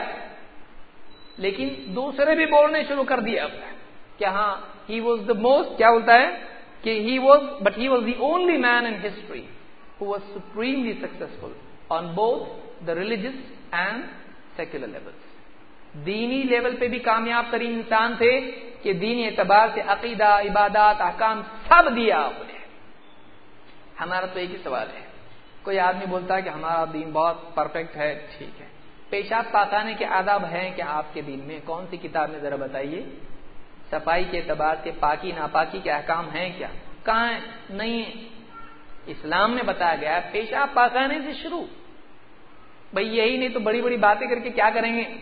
[SPEAKER 1] لیکن دوسرے بھی بولنے شروع کر دیا اب کہ ہاں ہی واز دا موسٹ، کیا بولتا ہے کہ he was the only man in history who was supremely successful on both the religious and secular levels. دینی لیول پہ بھی کامیاب ترین انسان تھے کہ دینی اعتبار سے عقیدہ، عبادات، احکام سب دیا آپ نے. ہمارا تو ایک ہی سوال ہے، کوئی آدمی بولتا ہے کہ ہمارا دین بہت پرفیکٹ ہے، ٹھیک ہے، پیشاب پاخانے کے آداب ہیں کہ آپ کے دین میں کون سی کتاب میں ذرا بتائیے؟ صفائی کے اعتبار سے پاکی ناپاکی کے احکام ہیں کیا؟ کہاں ہے؟ نہیں ہے. اسلام میں بتایا گیا پیشاب پاخانے سے شروع. بھئی یہی نہیں تو بڑی بڑی باتیں کر کے کیا کریں گے؟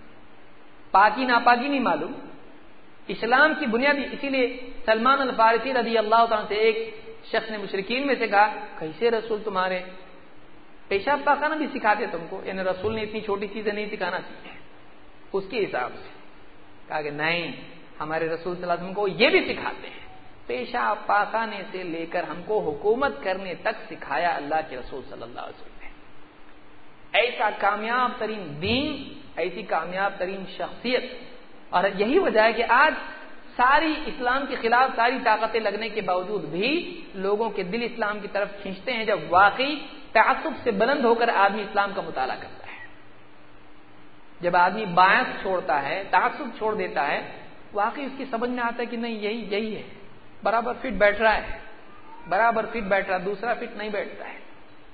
[SPEAKER 1] پاکی ناپاکی نہیں معلوم. اسلام کی بنیادی، اسی لیے سلمان الفارسی رضی اللہ تعالیٰ سے ایک شخص نے مشرکین میں سے کہا کیسے رسول تمہارے پیشاب پاخانہ بھی سکھاتے تم کو؟ یعنی رسول نے اتنی چھوٹی چیزیں نہیں سکھانا چاہیے. اس کے حساب سے کہا کہ نہیں، ہمارے رسول صلی اللہ علیہ وسلم کو یہ بھی سکھاتے ہیں. پیشاب پاخانے سے لے کر ہم کو حکومت کرنے تک سکھایا اللہ کے رسول صلی اللہ علیہ وسلم نے. ایسا کامیاب ترین دین، ایسی کامیاب ترین شخصیت. اور یہی وجہ ہے کہ آج ساری اسلام کے خلاف ساری طاقتیں لگنے کے باوجود بھی لوگوں کے دل اسلام کی طرف کھینچتے ہیں جب واقعی تعصب سے بلند ہو کر آدمی اسلام کا مطالعہ کرتا ہے. جب آدمی باعث چھوڑتا ہے، تعصب چھوڑ دیتا ہے، واقعی اس کی سمجھ میں آتا ہے کہ نہیں یہی ہے، برابر فٹ بیٹھ رہا ہے، برابر فٹ بیٹھ رہا ہے، دوسرا فٹ نہیں بیٹھتا ہے.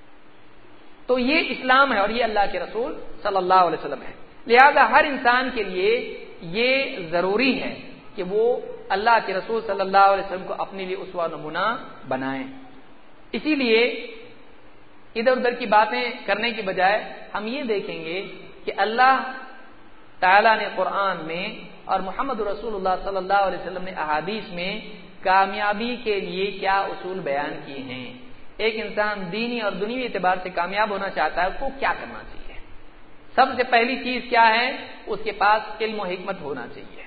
[SPEAKER 1] تو یہ اسلام ہے اور یہ اللہ کے رسول صلی اللہ علیہ وسلم ہے. لہذا ہر انسان کے لیے یہ ضروری ہے کہ وہ اللہ کے رسول صلی اللہ علیہ وسلم کو اپنے لیے اسوہ نمونہ بنائیں. اسی لیے ادھر ادھر کی باتیں کرنے کی بجائے ہم یہ دیکھیں گے کہ اللہ تعالیٰ نے قرآن میں اور محمد رسول اللہ صلی اللہ علیہ وسلم نے احادیث میں کامیابی کے لیے کیا اصول بیان کیے ہیں. ایک انسان دینی اور دنیوی اعتبار سے کامیاب ہونا چاہتا ہے، اس کو کیا کرنا چاہیے؟ سب سے پہلی چیز کیا ہے؟ اس کے پاس علم و حکمت ہونا چاہیے.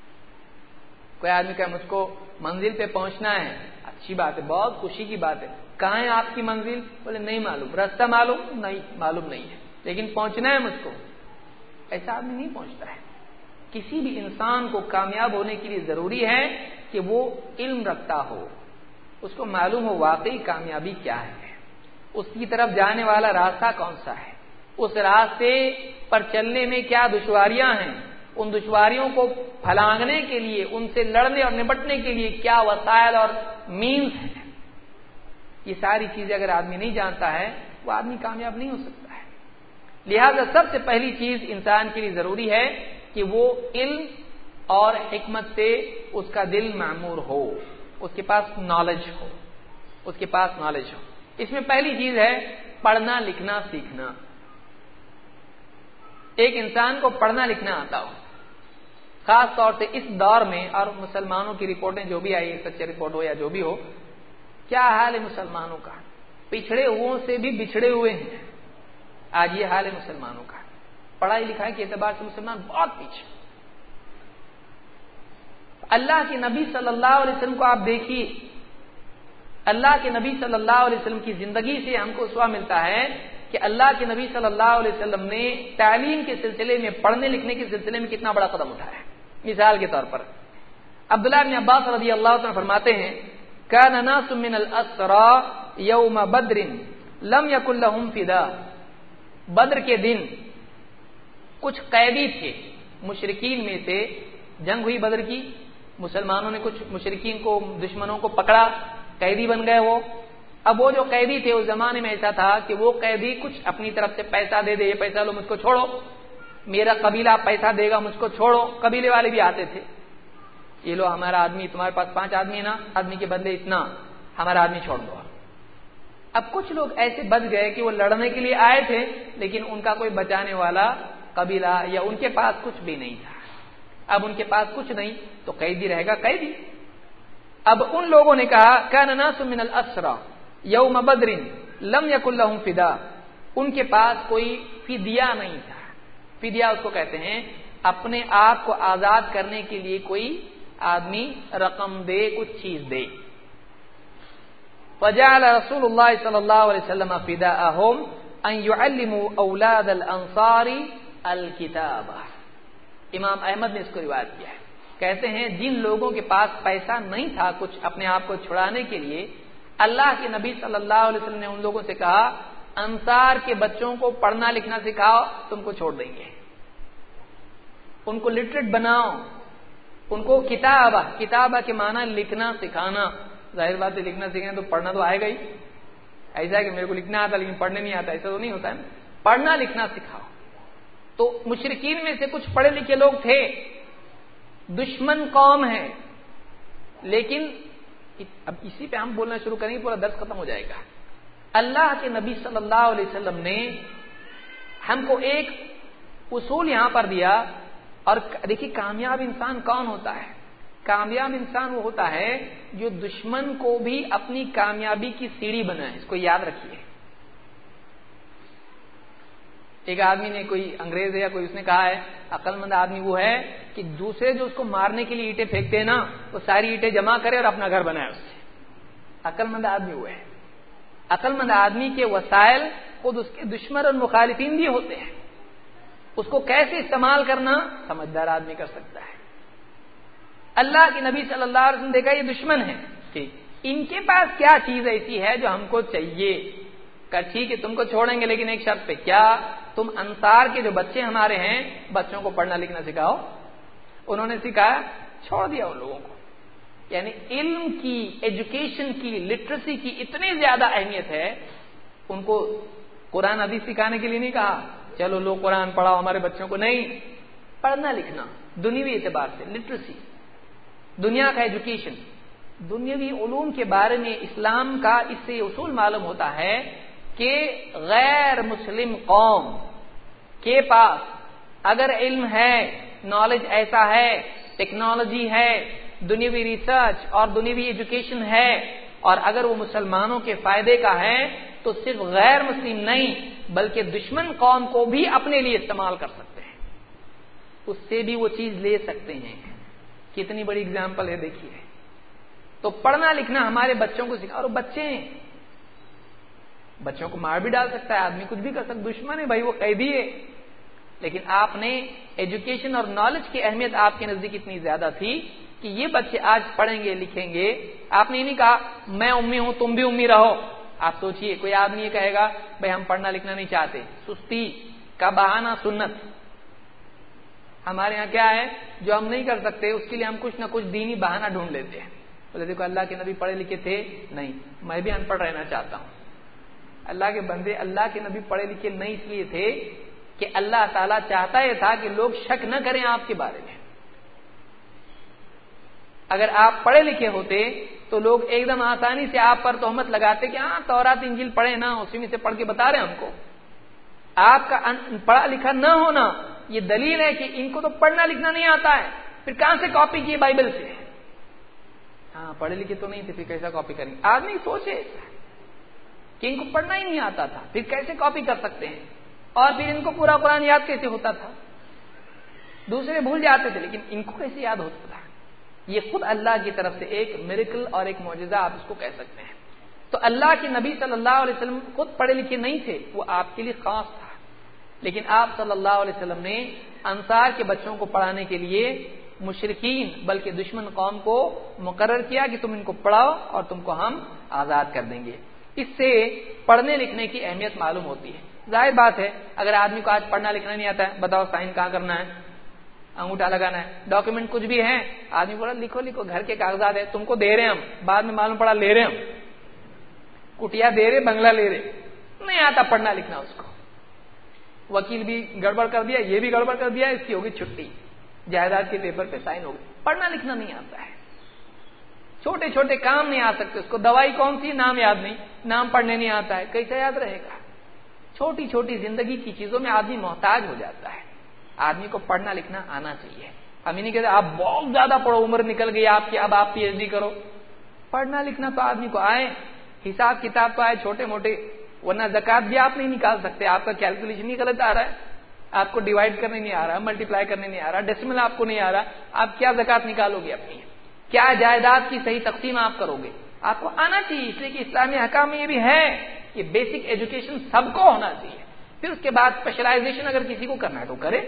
[SPEAKER 1] کوئی آدمی کہے مجھ کو منزل پہ پہنچنا ہے، اچھی بات ہے، بہت خوشی کی بات ہے. کہاں ہے آپ کی منزل؟ بولے نہیں معلوم. راستہ معلوم؟ نہیں معلوم نہیں ہے، لیکن پہنچنا ہے مجھ کو. ایسا آدمی نہیں پہنچتا ہے. کسی بھی انسان کو کامیاب ہونے کے لیے ضروری ہے کہ وہ علم رکھتا ہو، اس کو معلوم ہو واقعی کامیابی کیا ہے، اس کی طرف جانے والا راستہ کون سا ہے، اس راستے پر چلنے میں کیا دشواریاں ہیں، ان دشواریوں کو پھلانگنے کے لیے، ان سے لڑنے اور نپٹنے کے لیے کیا وسائل اور مینز ہیں. یہ ساری چیزیں اگر آدمی نہیں جانتا ہے وہ آدمی کامیاب نہیں ہو سکتا ہے. لہذا سب سے پہلی چیز انسان کے لیے ضروری ہے کہ وہ علم اور حکمت سے اس کا دل معمور ہو، اس کے پاس نالج ہو، اس کے پاس نالج ہو. اس میں پہلی چیز ہے پڑھنا لکھنا سیکھنا. ایک انسان کو پڑھنا لکھنا آتا ہو، خاص طور سے اس دور میں، اور مسلمانوں کی رپورٹیں جو بھی آئی، سچے رپورٹ ہو یا جو بھی ہو، کیا حال ہے مسلمانوں کا؟ پچھڑے ہوئوں سے بھی بچھڑے ہوئے ہیں. آج یہ حال ہے مسلمانوں کا. پڑھائی لکھائی کے اعتبار سے مسلمان بہت پیچھے. اللہ کے نبی صلی اللہ علیہ وسلم کو آپ دیکھیے، اللہ کے نبی صلی اللہ علیہ وسلم کی زندگی سے ہم کو اسوہ ملتا ہے کہ اللہ کے نبی صلی اللہ علیہ وسلم نے تعلیم کے سلسلے میں، پڑھنے لکھنے کے سلسلے میں کتنا بڑا قدم اٹھایا. مثال کے طور پر عبداللہ بن عباس رضی اللہ عنہ فرماتے ہیں كان ناس من الاسرى يوم بدر لم يكن لهم فداء. بدر کے دن کچھ قیدی تھے مشرکین میں سے، جنگ ہوئی بدر کی، مسلمانوں نے کچھ مشرکین کو، دشمنوں کو پکڑا، قیدی بن گئے وہ. اب وہ جو قیدی تھے اس زمانے میں ایسا تھا کہ وہ قیدی کچھ اپنی طرف سے پیسہ دے دے، یہ پیسہ لو مجھ کو چھوڑو، میرا قبیلہ پیسہ دے گا مجھ کو چھوڑو. قبیلے والے بھی آتے تھے، یہ لو ہمارا آدمی، تمہارے پاس 5 آدمی ہے نا، آدمی کے بدلے اتنا، ہمارا آدمی چھوڑ دو. اب کچھ لوگ ایسے بچ گئے کہ وہ لڑنے کے لیے آئے تھے لیکن ان کا کوئی بچانے والا قبیلہ یا ان کے پاس کچھ بھی نہیں تھا. اب ان کے پاس کچھ نہیں تو قیدی رہے گا قیدی. اب ان لوگوں نے کہا كان ناس من الاسرى يوم بدر لم يكن لهم فداء. ان کے پاس کوئی فدیہ نہیں تھا. فدیہ اس کو کہتے ہیں اپنے آپ کو آزاد کرنے کے لیے کوئی آدمی رقم دے، کچھ چیز دے. فجعل رسول اللہ صلی اللہ علیہ وسلم فداءهم ان يعلموا اولاد الانصار الکتابہ. امام احمد نے اس کو روایت کیا ہے. کہتے ہیں جن لوگوں کے پاس پیسہ نہیں تھا کچھ اپنے آپ کو چھڑانے کے لیے، اللہ کے نبی صلی اللہ علیہ وسلم نے ان لوگوں سے کہا انصار کے بچوں کو پڑھنا لکھنا سکھاؤ، تم کو چھوڑ دیں گے. ان کو لٹریٹ بناؤ، ان کو کتابہ کے معنی لکھنا سکھانا. ظاہر بات ہے لکھنا سیکھنا تو پڑھنا تو آئے گا ہی. ایسا ہے کہ میرے کو لکھنا آتا لیکن پڑھنے نہیں آتا، ایسا تو نہیں ہوتا ہے. پڑھنا لکھنا سکھاؤ. تو مشرکین میں سے کچھ پڑھے لکھے لوگ تھے، دشمن قوم ہے، لیکن اب اسی پہ ہم بولنا شروع کریں گے پورا درس ختم ہو جائے گا. اللہ کے نبی صلی اللہ علیہ وسلم نے ہم کو ایک اصول یہاں پر دیا. اور دیکھیے کامیاب انسان کون ہوتا ہے؟ کامیاب انسان وہ ہوتا ہے جو دشمن کو بھی اپنی کامیابی کی سیڑھی بنائے. اس کو یاد رکھیے. ایک آدمی نے، کوئی انگریز ہے یا کوئی، اس نے کہا ہے عقل مند آدمی وہ ہے کہ دوسرے جو اس کو مارنے کے لیے اینٹیں پھینکتے ہیں نا، وہ ساری اینٹیں جمع کرے اور اپنا گھر بنائے اس سے. عقل مند آدمی وہ ہے. عقل مند آدمی کے وسائل خود اس کے دشمن اور مخالفین بھی ہوتے ہیں. اس کو کیسے استعمال کرنا سمجھدار آدمی کر سکتا ہے. اللہ کے نبی صلی اللہ علیہ وسلم دیکھا یہ دشمن ہے، ٹھیک، ان کے پاس کیا چیز ایسی ہے جو ہم کو چاہیے. کہ ٹھیک ہے تم کو چھوڑیں گے لیکن ایک شرط پہ. کیا؟ تم انصار کے جو بچے ہمارے ہیں بچوں کو پڑھنا لکھنا سکھاؤ. انہوں نے سکھایا، چھوڑ دیا ان لوگوں کو. یعنی علم کی، ایجوکیشن کی، لٹریسی کی اتنی زیادہ اہمیت ہے. ان کو قرآن حدیث سکھانے کے لیے نہیں کہا چلو لو قرآن پڑھاؤ ہمارے بچوں کو. نہیں، پڑھنا لکھنا، دنیوی اعتبار سے لٹریسی، دنیا کا ایجوکیشن، دنیاوی علوم کے بارے میں اسلام کا اس سے اصول معلوم ہوتا ہے کہ غیر مسلم قوم کے پاس اگر علم ہے، نالج ایسا ہے، ٹیکنالوجی ہے، دنیاوی ریسرچ اور دنیاوی ایجوکیشن ہے، اور اگر وہ مسلمانوں کے فائدے کا ہے تو صرف غیر مسلم نہیں بلکہ دشمن قوم کو بھی اپنے لیے استعمال کر سکتے ہیں. اس سے بھی وہ چیز لے سکتے ہیں. کتنی بڑی اگزامپل ہے دیکھیے. تو پڑھنا لکھنا ہمارے بچوں کو سکھا. اور بچے ہیں، بچوں کو مار بھی ڈال سکتا ہے آدمی، کچھ بھی کر سکتا. دشمن ہے بھائی، وہ قیدی ہے. لیکن آپ نے ایجوکیشن اور نالج کی اہمیت آپ کے نزدیک اتنی زیادہ تھی کہ یہ بچے آج پڑھیں گے لکھیں گے. آپ نے یہ نہیں کہا میں امی ہوں تم بھی امی رہو. آپ سوچئے کوئی آدمی یہ کہے گا بھائی ہم پڑھنا لکھنا نہیں چاہتے, سستی کا بہانہ سنت. ہمارے ہاں کیا ہے, جو ہم نہیں کر سکتے اس کے لیے ہم کچھ نہ کچھ دینی بہانہ ڈھونڈ لیتے ہیں. بولے دیکھو اللہ کے نبی پڑھے لکھے تھے نہیں, میں بھی ان پڑھ رہنا چاہتا ہوں. اللہ کے بندے, اللہ کے نبی پڑھے لکھے نہیں اس لیے تھے کہ اللہ تعالیٰ چاہتا یہ تھا کہ لوگ شک نہ کریں آپ کے بارے میں. اگر آپ پڑھے لکھے ہوتے تو لوگ ایک دم آسانی سے آپ پر تہمت لگاتے کہ ہاں تورات انجیل پڑھے نا, اسی میں سے پڑھ کے بتا رہے ہیں ہم کو. آپ کا پڑھا لکھا نہ ہونا یہ دلیل ہے کہ ان کو تو پڑھنا لکھنا نہیں آتا ہے, پھر کہاں سے کاپی کیے بائبل سے. ہاں پڑھے لکھے تو نہیں تھے, پھر کیسا کاپی کریں گے. آدمی سوچے کہ ان کو پڑھنا ہی نہیں آتا تھا, پھر کیسے کاپی کر سکتے ہیں, اور پھر ان کو پورا قرآن یاد کیسے ہوتا تھا. دوسرے بھول جاتے تھے لیکن ان کو کیسے یاد ہوتا تھا. یہ خود اللہ کی طرف سے ایک میریکل اور ایک معجزہ آپ اس کو کہہ سکتے ہیں. تو اللہ کے نبی صلی اللہ علیہ وسلم خود پڑھے لکھے نہیں تھے, وہ آپ کے لیے خاص تھا. لیکن آپ صلی اللہ علیہ وسلم نے انصار کے بچوں کو پڑھانے کے لیے مشرکین بلکہ دشمن قوم کو مقرر کیا کہ تم ان کو پڑھاؤ اور تم کو ہم آزاد کر دیں گے. اس سے پڑھنے لکھنے کی اہمیت معلوم ہوتی ہے. ظاہر بات ہے اگر آدمی کو آج پڑھنا لکھنا نہیں آتا ہے, بتاؤ سائن کہاں کرنا ہے, انگوٹھا لگانا ہے, ڈاکیومنٹ کچھ بھی ہے, آدمی بولا لکھو لکھو گھر کے کاغذات ہے تم کو دے رہے ہم, بعد میں معلوم پڑا لے رہے ہم, کٹیا دے رہے بنگلہ لے رہے, نہیں آتا پڑھنا لکھنا اس کو. وکیل بھی گڑبڑ کر دیا, یہ بھی گڑبڑ کر دیا, اس کی ہوگی چھٹی, جائیداد کے پیپر پہ سائن ہوگی. پڑھنا لکھنا نہیں آتا ہے, چھوٹے چھوٹے کام نہیں آ سکتے اس کو. دوائی کون سی نام یاد نہیں, نام پڑھنے نہیں آتا ہے, کیسے یاد رہے گا. چھوٹی چھوٹی زندگی کی چیزوں میں آدمی محتاج ہو جاتا ہے. آدمی کو پڑھنا لکھنا آنا چاہیے. ہم ہی نہیں کہتے آپ بہت زیادہ پڑھو, عمر نکل گئی آپ کی, اب آپ پی ایچ ڈی کرو. پڑھنا لکھنا تو آدمی کو آئے, حساب کتاب تو آئے چھوٹے موٹے, ورنہ زکات بھی آپ نہیں نکال سکتے. آپ کا کیلکولیشن ہی غلط آ رہا ہے, آپ کو ڈیوائڈ کرنے نہیں آ رہا, ملٹیپلائی کرنے نہیں آ رہا, ڈیسیمل آپ کو نہیں آ رہا, آپ کیا زکات نکالو گے اپنی, کیا جائیداد کی صحیح تقسیم آپ کرو گے. آپ کو آنا چاہیے, اس لیے کہ اسلامی حکام میں یہ بھی ہے کہ بیسک ایجوکیشن سب کو ہونا چاہیے. پھر اس کے بعد اسپیشلائزیشن اگر کسی کو کرنا ہے تو کرے.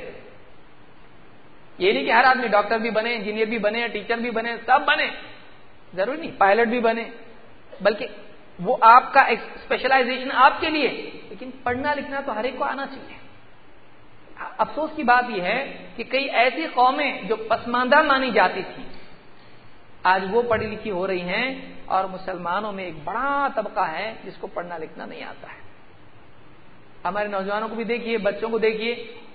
[SPEAKER 1] یہ نہیں کہ ہر آدمی ڈاکٹر بھی بنے, انجینئر بھی بنے, ٹیچر بھی بنے, سب بنے, ضروری نہیں پائلٹ بھی بنے, بلکہ وہ آپ کا اسپیشلائزیشن آپ کے لیے. لیکن پڑھنا لکھنا تو ہر ایک کو آنا چاہیے. افسوس کی بات یہ ہے کہ کئی ایسی قومیں جو پسماندہ مانی جاتی تھی آج وہ پڑھی لکھی ہو رہی ہیں, اور مسلمانوں میں ایک بڑا طبقہ ہے جس کو پڑھنا لکھنا نہیں آتا ہے. ہمارے نوجوانوں کو بھی دیکھیے, بچوں کو دیکھیے,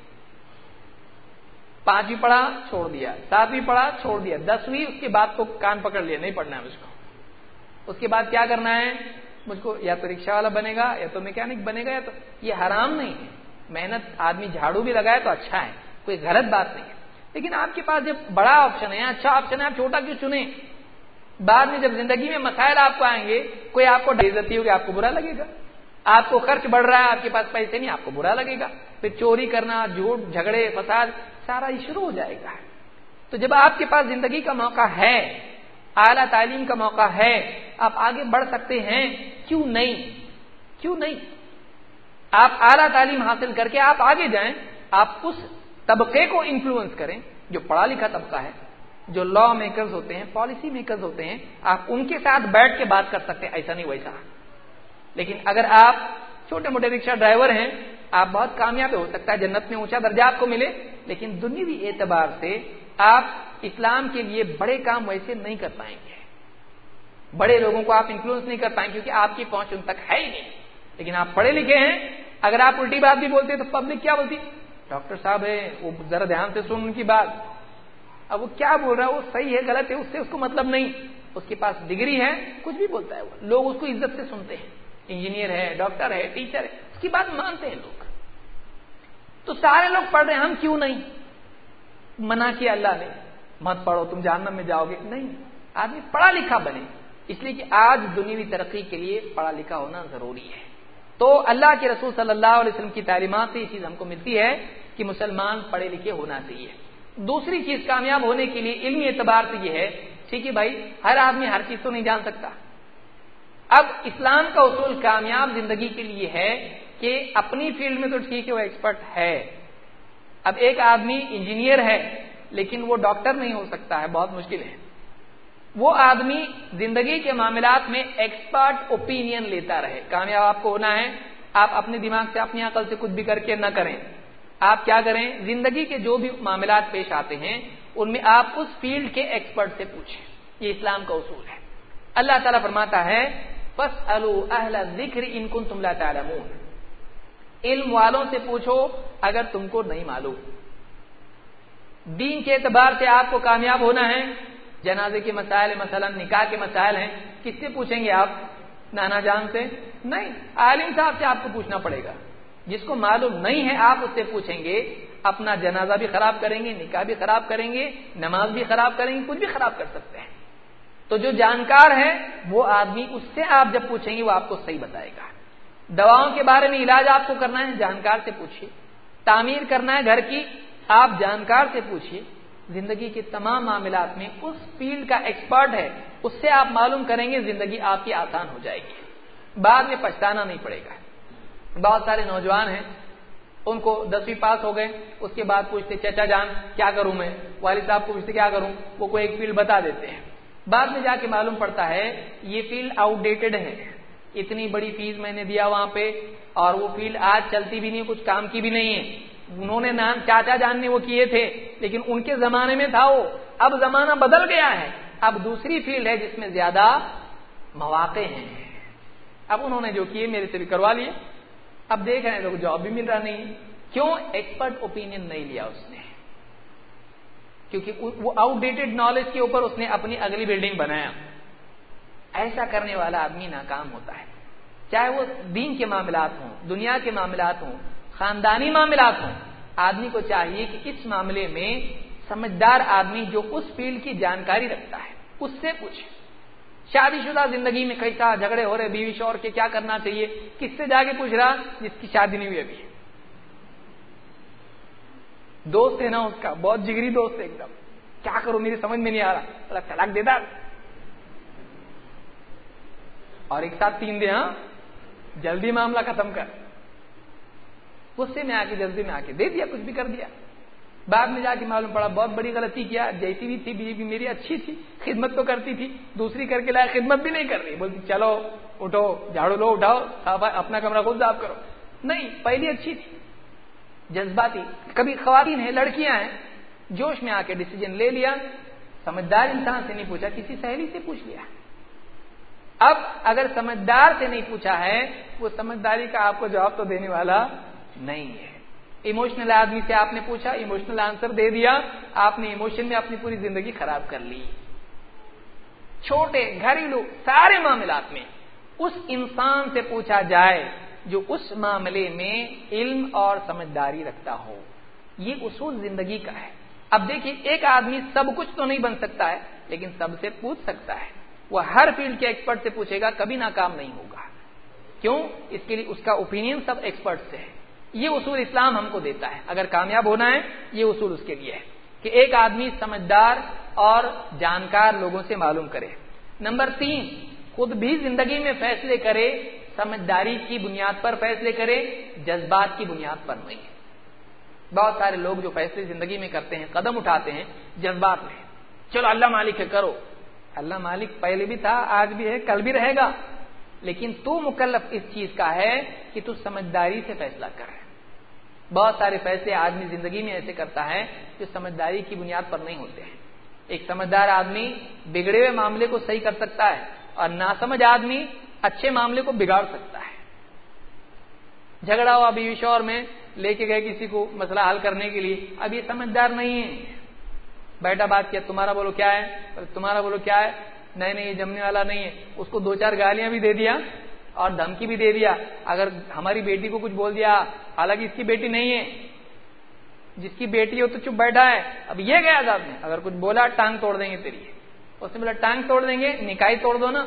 [SPEAKER 1] 5ویں پڑھا چھوڑ دیا, 7ویں پڑھا چھوڑ دیا, 10ویں اس کے بعد کو کان پکڑ لیا, نہیں پڑھنا ہے مجھ کو. اس کے بعد کیا کرنا ہے, مجھ کو یا تو رکشہ والا بنے گا یا تو میکینک بنے گا, یا تو یہ حرام نہیں ہے. محنت آدمی جھاڑو بھی لگائے تو اچھا ہے, کوئی غلط بات نہیں ہے. لیکن آپ کے پاس جب بڑا آپشن ہے, اچھا آپشن ہے, آپ چھوٹا کیوں چنیں. بعد میں جب زندگی میں مسائل آپ کو آئیں گے, کوئی آپ کو بےعزتی ہوگی, آپ کو برا لگے گا. آپ کو خرچ بڑھ رہا ہے, آپ کے پاس پیسے نہیں, آپ کو برا لگے گا. پھر چوری کرنا, جھوٹ, جھگڑے, فساد, سارا یہ شروع ہو جائے گا. تو جب آپ کے پاس زندگی کا موقع ہے, اعلیٰ تعلیم کا موقع ہے, آپ آگے بڑھ سکتے ہیں, کیوں نہیں, کیوں نہیں. آپ اعلیٰ تعلیم حاصل کر کے آپ آگے جائیں, آپ اس طبقے کو انفلوئنس کریں جو پڑھا لکھا طبقہ ہے, جو لا میکرز ہوتے ہیں, پالیسی میکرز ہوتے ہیں, آپ ان کے ساتھ بیٹھ کے بات کر سکتے ہیں, ایسا نہیں ویسا. لیکن اگر آپ چھوٹے موٹے رکشہ ڈرائیور ہیں, آپ بہت کامیاب ہو سکتا ہے, جنت میں اونچا درجہ آپ کو ملے, لیکن دنیوی اعتبار سے آپ اسلام کے لیے بڑے کام ویسے نہیں کر پائیں گے. بڑے لوگوں کو آپ انفلوئنس نہیں کر پائیں کیونکہ آپ کی پہنچ ان تک ہے ہی نہیں. لیکن آپ پڑھے لکھے ہیں, اگر آپ الٹی بات بھی بولتے ہیں تو پبلک کیا بولتی, ڈاکٹر صاحب ہے, وہ ذرا دھیان سے سن ان کی بات, اب وہ کیا بول رہا ہے, وہ صحیح ہے غلط ہے, اس سے اس کو مطلب نہیں, اس کے پاس ڈگری ہے, کچھ بھی بولتا ہے وہ, لوگ اس کو عزت سے سنتے ہیں, انجینئر ہے, ڈاکٹر ہے, ٹیچر ہے, اس کی بات مانتے ہیں لوگ. تو سارے لوگ پڑھ رہے ہیں, ہم کیوں نہیں. منع کیا اللہ نے, مت پڑھو تم جہنم میں جاؤ گے, نہیں. آدمی پڑھا لکھا بنے, اس لیے کہ آج دنیوی ترقی کے لیے پڑھا لکھا ہونا ضروری ہے. تو اللہ کے رسول صلی اللہ علیہ وسلم کی تعلیمات سے یہ چیز ہم کو ملتی ہے کہ مسلمان پڑھے لکھے ہونا چاہیے. دوسری چیز کامیاب ہونے کے لیے علمی اعتبار سے یہ ہے, ٹھیک ہے بھائی, ہر آدمی ہر چیز تو نہیں جان سکتا. اب اسلام کا اصول کامیاب زندگی کے لیے ہے کہ اپنی فیلڈ میں تو ٹھیک ہے وہ ایکسپرٹ ہے, اب ایک آدمی انجینئر ہے لیکن وہ ڈاکٹر نہیں ہو سکتا ہے، بہت مشکل ہے. وہ آدمی زندگی کے معاملات میں ایکسپرٹ اوپینین لیتا رہے. کامیاب آپ کو ہونا ہے، آپ اپنے دماغ سے اپنی عقل سے کچھ بھی کر کے نہ کریں. آپ کیا کریں، زندگی کے جو بھی معاملات پیش آتے ہیں ان میں آپ اس فیلڈ کے ایکسپرٹ سے پوچھیں. یہ اسلام کا اصول ہے. اللہ تعالیٰ فرماتا ہے فَاسْأَلُوا أَهْلَ الذِّكْرِ إِن كُنتُمْ لَا تَعْلَمُونَ، علم والوں سے پوچھو اگر تم کو نہیں معلوم. دین کے اعتبار سے آپ کو کامیاب ہونا ہے، جنازے کے مسائل مثلا نکاح کے مسائل ہیں، کس سے پوچھیں گے آپ؟ نانا جان سے نہیں، عالم صاحب سے آپ کو پوچھنا پڑے گا. جس کو معلوم نہیں ہے آپ اس سے پوچھیں گے، اپنا جنازہ بھی خراب کریں گے، نکاح بھی خراب کریں گے، نماز بھی خراب کریں گے، کچھ بھی خراب کر سکتے ہیں. تو جو جانکار ہے وہ آدمی، اس سے آپ جب پوچھیں گے وہ آپ کو صحیح بتائے گا. دواؤں کے بارے میں علاج آپ کو کرنا ہے، جانکار سے پوچھیے. تعمیر کرنا ہے گھر کی، آپ جانکار سے پوچھیے. زندگی کے تمام معاملات میں اس فیلڈ کا ایکسپرٹ ہے، اس سے آپ معلوم کریں گے، زندگی آپ کی آسان ہو جائے گی، بعد میں پچھتانا نہیں پڑے گا. بہت سارے نوجوان ہیں، ان کو 10ویں پاس ہو گئے، اس کے بعد پوچھتے چچا جان کیا کروں میں، والد صاحب کو پوچھتے کیا کروں، وہ کوئی ایک فیلڈ بتا دیتے ہیں. بعد میں جا کے معلوم پڑتا ہے یہ فیلڈ آؤٹ ڈیٹڈ ہے، اتنی بڑی فیس میں نے دیا وہاں پہ، اور وہ فیلڈ آج چلتی بھی نہیں، کچھ کام کی بھی نہیں ہے. انہوں نے نام چاچا جان نے وہ کیے تھے لیکن ان کے زمانے میں تھا وہ، اب زمانہ بدل گیا ہے، اب دوسری فیلڈ ہے جس میں زیادہ مواقع ہیں. اب انہوں نے جو کیے میرے سے بھی کروا لیے، اب دیکھ رہے ہیں لوگ جاب بھی مل رہا نہیں ہے. کیوں؟ ایکسپرٹ اوپینین نہیں لیا اس نے، کیونکہ وہ آؤٹ ڈیٹڈ نالج کے اوپر اس نے اپنی اگلی بلڈنگ بنایا. ایسا کرنے والا آدمی ناکام ہوتا ہے. چاہے وہ دین کے معاملات ہوں، دنیا کے معاملات ہوں، خاندانی معاملات ہوں. آدمی کو چاہیے کہ اس معاملے میں سمجھدار آدمی جو اس فیلڈ کی جانکاری رکھتا ہے اس سے پوچھے. شادی شدہ زندگی میں کیسا جھگڑے ہو رہے بیوی شوہر کے، کیا کرنا چاہیے، کس سے جا کے پوچھ رہا؟ جس کی شادی نہیں ہوئی ابھی. دوست ہے نا اس کا، بہت جگری دوست ہے ایک دم، کیا کروں میری سمجھ میں نہیں آ رہا، طلاق دے دا، اور ایک ساتھ 3 دے، ہاں جلدی معاملہ ختم کر. غصے میں آ کے جلدی میں آ کے دے دیا، کچھ بھی کر دیا. بعد میں جا کے معلوم پڑا بہت بڑی غلطی کیا، جیسی بھی تھی بیوی میری اچھی تھی، خدمت تو کرتی تھی، دوسری کر کے لائے خدمت بھی نہیں کر رہی، بولتی چلو اٹھو جھاڑو لو اٹھاؤ اپنا کمرہ خود صاف کرو. نہیں، پہلی اچھی تھی، جذباتی. کبھی خواتین ہیں، لڑکیاں ہیں، جوش میں آ کے ڈیسیجن لے لیا، سمجھدار انسان سے نہیں پوچھا، کسی سہیلی سے پوچھ لیا. اب اگر سمجھدار سے نہیں پوچھا ہے، وہ سمجھداری کا آپ کو جواب تو دینے والا نہیں ہے. ایموشنل آدمی سے آپ نے پوچھا، ایموشنل آنسر دے دیا، آپ نے ایموشن میں اپنی پوری زندگی خراب کر لی. چھوٹے گھریلو سارے معاملات میں اس انسان سے پوچھا جائے جو اس معاملے میں علم اور سمجھداری رکھتا ہو. یہ اصول زندگی کا ہے. اب دیکھیے، ایک آدمی سب کچھ تو نہیں بن سکتا ہے لیکن سب سے پوچھ سکتا ہے. وہ ہر فیلڈ کے ایکسپرٹ سے پوچھے گا، کبھی ناکام نہیں ہوگا. کیوں؟ اس کے لیے اس کا اوپینین سب ایکسپرٹ سے ہے. یہ اصول اسلام ہم کو دیتا ہے. اگر کامیاب ہونا ہے یہ اصول اس کے لیے ہے کہ ایک آدمی سمجھدار اور جانکار لوگوں سے معلوم کرے. نمبر 3، خود بھی زندگی میں فیصلے کرے، سمجھداری کی بنیاد پر فیصلے کرے، جذبات کی بنیاد پر نہیں. بہت سارے لوگ جو فیصلے زندگی میں کرتے ہیں، قدم اٹھاتے ہیں جذبات میں. چلو اللہ مالک ہے کرو. اللہ مالک پہلے بھی تھا، آج بھی ہے، کل بھی رہے گا، لیکن تو مکلف اس چیز کا ہے کہ تو سمجھداری سے فیصلہ کر. بہت سارے فیصلے آدمی زندگی میں ایسے کرتا ہے جو سمجھداری کی بنیاد پر نہیں ہوتے ہیں. ایک سمجھدار آدمی بگڑے ہوئے معاملے کو صحیح کر سکتا ہے اور ناسمجھ آدمی اچھے معاملے کو بگاڑ سکتا ہے. جھگڑا ہوا بیوی شوہر میں، لے کے گئے کسی کو مسئلہ حل کرنے کے لیے، اب یہ سمجھدار نہیں ہے، بیٹا بات کیا، تمہارا بولو کیا ہے، تمہارا بولو کیا ہے، نہیں یہ جمنے والا نہیں ہے. اس کو 2-4 گالیاں بھی دے دیا اور دھمکی بھی دے دیا، اگر ہماری بیٹی کو کچھ بول دیا، حالانکہ اس کی بیٹی نہیں ہے، جس کی بیٹی ہو تو چپ بیٹھا ہے. اب یہ گیا صاحب نے اگر کچھ بولا ٹانگ توڑ دیں گے تیری. اس نے بولا ٹانگ توڑ دیں گے، نکائی توڑ دو نا،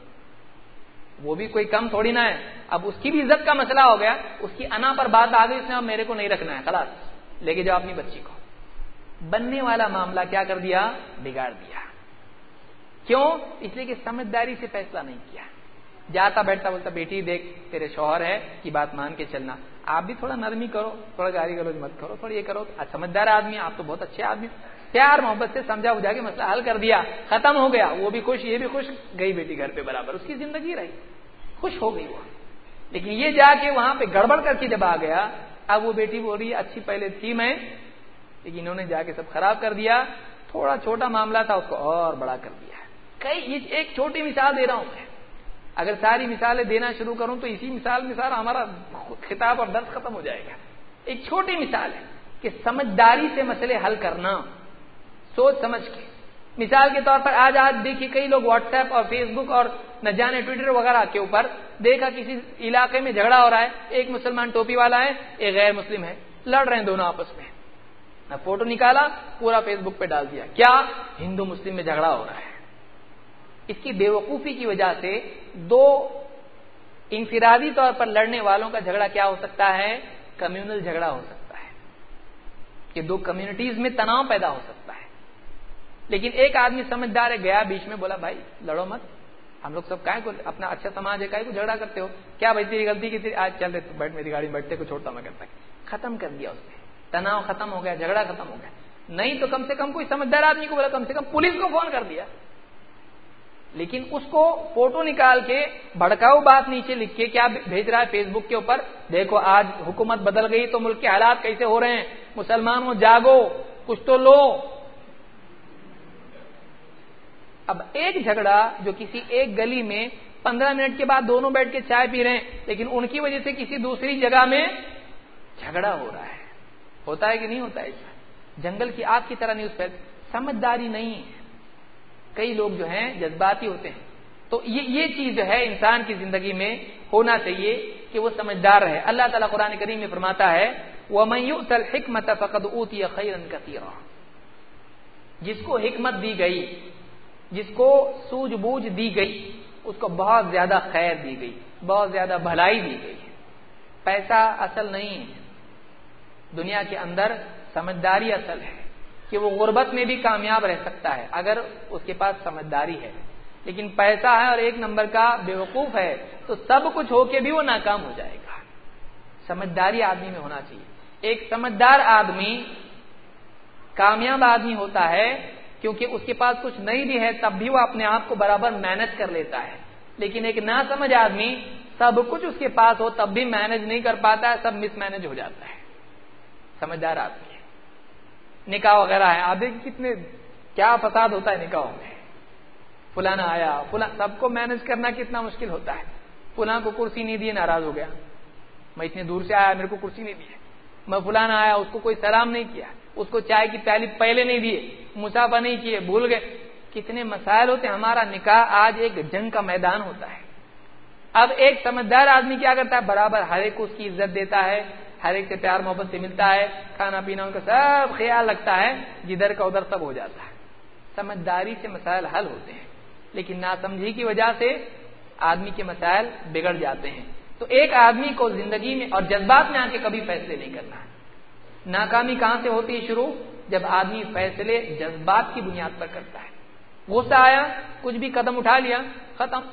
[SPEAKER 1] وہ بھی کوئی کم تھوڑی نہ ہے. اب اس کی بھی عزت کا مسئلہ ہو گیا، اس کی انا پر بات آ گئی، اس نے اب میرے کو نہیں رکھنا ہے، خلاص لے کے جاؤ اپنی بچی کو. بننے والا معاملہ کیا کر دیا؟ بگاڑ دیا. کیوں؟ اس لیے کہ سمجھداری سے فیصلہ نہیں کیا. جاتا بیٹھتا بولتا بیٹی دیکھ تیرے شوہر ہے کی بات مان کے چلنا, آپ بھی تھوڑا نرمی کرو, تھوڑا گالی گلوچ مت کرو, تھوڑا یہ کرو. سمجھدار آدمی, آپ تو بہت اچھے آدمی, پیار محبت سے سمجھا بجھا کے مسئلہ حل کر دیا, ختم ہو گیا, وہ بھی خوش یہ بھی خوش, گئی بیٹی گھر پہ برابر, اس کی زندگی رہی, خوش ہو گئی وہ. لیکن یہ جا کے وہاں پہ گڑبڑ کر کے جب آ گیا, اب وہ بیٹی بول رہی ہے اچھی پہلے تھی میں, لیکن انہوں نے جا کے سب خراب کر دیا, تھوڑا چھوٹا معاملہ تھا اس کو اور بڑا کر دیا. کئی ایک چھوٹی مثال دے رہا ہوں میں, اگر ساری مثالیں دینا شروع کروں تو اسی مثال میں سارا ہمارا خطاب اور درس ختم ہو جائے گا. ایک چھوٹی مثال ہے کہ سمجھداری سے مسئلے حل کرنا, سوچ سمجھ کے. مثال کے طور پر آج دیکھیے کئی لوگ واٹس ایپ اور فیس بک اور نہ جانے ٹویٹر وغیرہ کے اوپر دیکھا کسی علاقے میں جھگڑا ہو رہا ہے, ایک مسلمان ٹوپی والا ہے, ایک غیر مسلم ہے, لڑ رہے ہیں دونوں آپس میں, فوٹو نکالا پورا فیس بک پہ ڈال دیا, کیا ہندو مسلم میں جھگڑا ہو رہا ہے. اس کی بیوقوفی کی وجہ سے دو انفرادی طور پر لڑنے والوں کا جھگڑا کیا ہو سکتا ہے, کمیونل جھگڑا ہو سکتا ہے, کہ دو کمیونٹیز میں تناؤ پیدا ہو سکتا ہے. لیکن ایک آدمی سمجھدار ہے, گیا بیچ میں, بولا بھائی لڑو مت, ہم لوگ سب کائے کو اپنا اچھا سماج ہے, کائے کو جھگڑا کرتے ہو, کیا بھائی تیری غلطی کی تھی, آج چل رہے بیٹھ میری گاڑی میں بیٹھتے کو چھوڑتا میں کرتا, ختم کر دیا اس نے, تناؤ ختم ہو گیا, جھگڑا ختم ہو گیا. نہیں تو کم سے کم کوئی سمجھدار آدمی کو بولا, کم سے کم پولیس کو فون کر دیا. لیکن اس کو فوٹو نکال کے بھڑکاؤ بات نیچے لکھ کے کیا بھیج رہا ہے فیس بک کے اوپر, دیکھو آج حکومت بدل گئی تو ملک کے حالات کیسے ہو رہے ہیں, مسلمانوں جاگو, کچھ تو لو. اب ایک جھگڑا جو کسی ایک گلی میں 15 منٹ کے بعد دونوں بیٹھ کے چائے پی رہے ہیں, لیکن ان کی وجہ سے کسی دوسری جگہ میں جھگڑا ہو رہا ہے, ہوتا ہے کہ نہیں ہوتا ہے. جنگل کی آگ کی طرح نیوز پھیل, سمجھداری نہیں ہے. کئی لوگ جو ہیں جذباتی ہوتے ہیں, تو یہ چیز جو ہے انسان کی زندگی میں ہونا چاہیے کہ وہ سمجھدار رہے. اللہ تعالیٰ قرآن کریم میں فرماتا ہے وَمَن يُؤْتَ الْحِكْمَةَ فَقَدْ أُوتِيَ خَيْرًا كَثِيرًا, جس کو حکمت دی گئی, جس کو سوجھ بوجھ دی گئی, اس کو بہت زیادہ خیر دی گئی, بہت زیادہ بھلائی دی گئی. پیسہ اصل نہیں ہے دنیا کے اندر, سمجھداری اصل ہے, کہ وہ غربت میں بھی کامیاب رہ سکتا ہے اگر اس کے پاس سمجھداری ہے. لیکن پیسہ ہے اور ایک نمبر کا بیوقوف ہے تو سب کچھ ہو کے بھی وہ ناکام ہو جائے گا. سمجھداری آدمی میں ہونا چاہیے. ایک سمجھدار آدمی کامیاب آدمی ہوتا ہے کیونکہ اس کے پاس کچھ نہیں بھی ہے تب بھی وہ اپنے آپ کو برابر مینج کر لیتا ہے. لیکن ایک ناسمجھ آدمی سب کچھ اس کے پاس ہو تب بھی مینج نہیں کر پاتا ہے, سب مس مینج ہو جاتا ہے. سمجھدار آدمی نکاح وغیرہ ہے, آپ دیکھیں کتنے کیا فساد ہوتا ہے نکاحوں میں, فلانا آیا, فلاں, سب کو مینج کرنا کتنا مشکل ہوتا ہے. فلاں کو کرسی نہیں دی, ناراض ہو گیا, میں اتنے دور سے آیا میرے کو کرسی نہیں دی ہے. میں فلانا آیا, اس کو کوئی سلام نہیں کیا, اس کو چائے کی پیالی پہلے نہیں دیے, مسافہ نہیں کیے, بھول گئے. کتنے مسائل ہوتے ہیں. ہمارا نکاح آج ایک جنگ کا میدان ہوتا ہے. اب ایک سمجھدار آدمی کیا کرتا ہے, برابر ہر ایک کو اس کی عزت دیتا ہے, ہر ایک سے پیار محبت سے ملتا ہے, کھانا پینا ان کا سب خیال رکھتا ہے, جدھر کا ادھر سب ہو جاتا ہے. سمجھداری سے مسائل حل ہوتے ہیں, لیکن ناسمجھی کی وجہ سے آدمی کے مسائل بگڑ جاتے ہیں. تو ایک آدمی کو زندگی میں اور جذبات میں آ کے کبھی فیصلے نہیں کرنا ہے. ناکامی کہاں سے ہوتی ہے شروع, جب آدمی فیصلے جذبات کی بنیاد پر کرتا ہے. غصہ آیا, کچھ بھی قدم اٹھا لیا, ختم.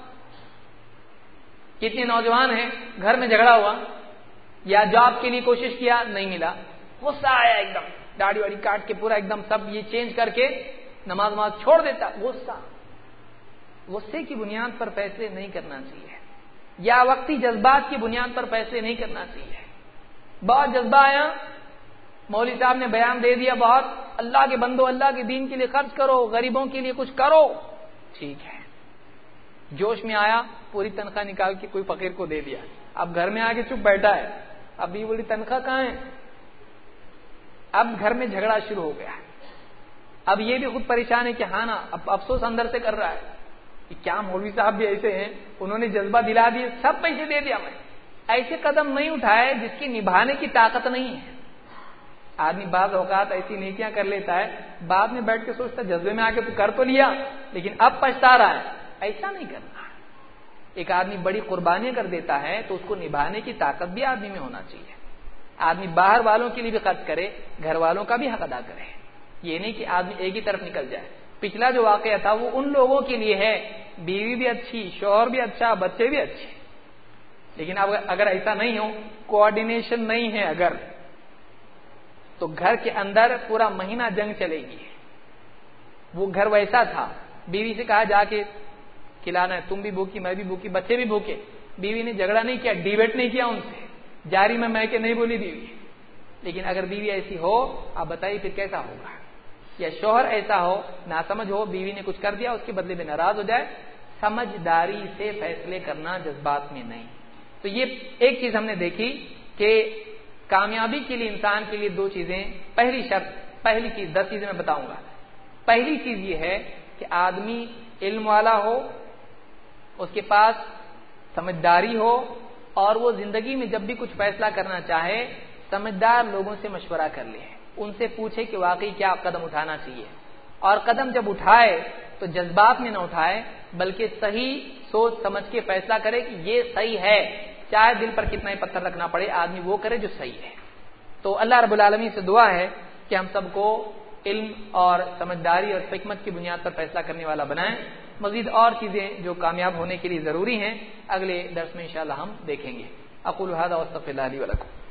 [SPEAKER 1] کتنے نوجوان ہیں گھر میں جھگڑا ہوا یا جاب کے لیے کوشش کیا نہیں ملا, غصہ آیا, ایک دم داڑھی واڑی کاٹ کے پورا ایک دم سب یہ چینج کر کے نماز چھوڑ دیتا. غصے کی بنیاد پر فیصلے نہیں کرنا چاہیے, یا وقتی جذبات کی بنیاد پر فیصلے نہیں کرنا چاہیے. بہت جذبہ آیا, مولوی صاحب نے بیان دے دیا, بہت اللہ کے بندو اللہ کے دین کے لیے خرچ کرو, غریبوں کے لیے کچھ کرو, ٹھیک ہے. جوش میں آیا, پوری تنخواہ نکال کے کوئی فقیر کو دے دیا. اب گھر میں آ کے چپ بیٹھا ہے, اب یہ بولی تنخواہ کہاں ہے. اب گھر میں جھگڑا شروع ہو گیا. اب یہ بھی خود پریشان ہے کہ ہاں نا, اب افسوس اندر سے کر رہا ہے کہ کیا مولوی صاحب بھی ایسے ہیں, انہوں نے جذبہ دلا دیے, سب پیسے دے دیا. میں ایسے قدم نہیں اٹھائے جس کی نبھانے کی طاقت نہیں ہے. آدمی بعض اوقات ایسی نیکیاں کر لیتا ہے, بعد میں بیٹھ کے سوچتا جذبے میں آ کے تو کر تو لیا لیکن اب پچھتا رہا ہے. ایسا نہیں کرنا. ایک آدمی بڑی قربانیاں کر دیتا ہے تو اس کو نبھانے کی طاقت بھی آدمی میں ہونا چاہیے. آدمی باہر والوں کے لیے بھی خرچ کرے, گھر والوں کا بھی حق ادا کرے. یہ نہیں کہ آدمی ایک ہی طرف نکل جائے. پچھلا جو واقعہ تھا وہ ان لوگوں کے لیے ہے، بیوی بھی اچھی، شوہر بھی اچھا، بچے بھی اچھے، لیکن اب اگر ایسا نہیں ہو، کوآرڈینیشن نہیں ہے اگر، تو گھر کے اندر پورا مہینہ جنگ چلے گی۔ وہ گھر ویسا تھا، بیوی سے کہا جا کے کھلانا ہے، تم بھی بھوکی میں بھی بھوکی بچے بھی بھوکے، بیوی نے جھگڑا نہیں کیا، ڈیبیٹ نہیں کیا ان سے، جاری میں کہ نہیں بولی بیوی۔ لیکن اگر بیوی ایسی ہو، آپ بتائیے پھر کیسا ہوگا؟ یا شوہر ایسا ہو، ناسمجھ ہو، بیوی نے کچھ کر دیا اس کے بدلے میں ناراض ہو جائے، سمجھداری سے فیصلے کرنا، جذبات میں نہیں۔ تو یہ ایک چیز ہم نے دیکھی کہ کامیابی کے لیے انسان کے لیے دو چیزیں، پہلی شرط، پہلی چیز 10 چیزیں میں بتاؤں گا۔ پہلی چیز یہ ہے کہ آدمی علم والا ہو، اس کے پاس سمجھداری ہو، اور وہ زندگی میں جب بھی کچھ فیصلہ کرنا چاہے سمجھدار لوگوں سے مشورہ کر لے، ان سے پوچھے کہ واقعی کیا قدم اٹھانا چاہیے، اور قدم جب اٹھائے تو جذبات میں نہ اٹھائے بلکہ صحیح سوچ سمجھ کے فیصلہ کرے کہ یہ صحیح ہے، چاہے دل پر کتنا ہی پتھر رکھنا پڑے، آدمی وہ کرے جو صحیح ہے۔ تو اللہ رب العالمین سے دعا ہے کہ ہم سب کو علم اور سمجھداری اور حکمت کی بنیاد پر فیصلہ کرنے والا بنائیں۔ مزید اور چیزیں جو کامیاب ہونے کے لیے ضروری ہیں اگلے درس میں انشاءاللہ ہم دیکھیں گے۔ اقول هذا واستغفر الله لي ولكم۔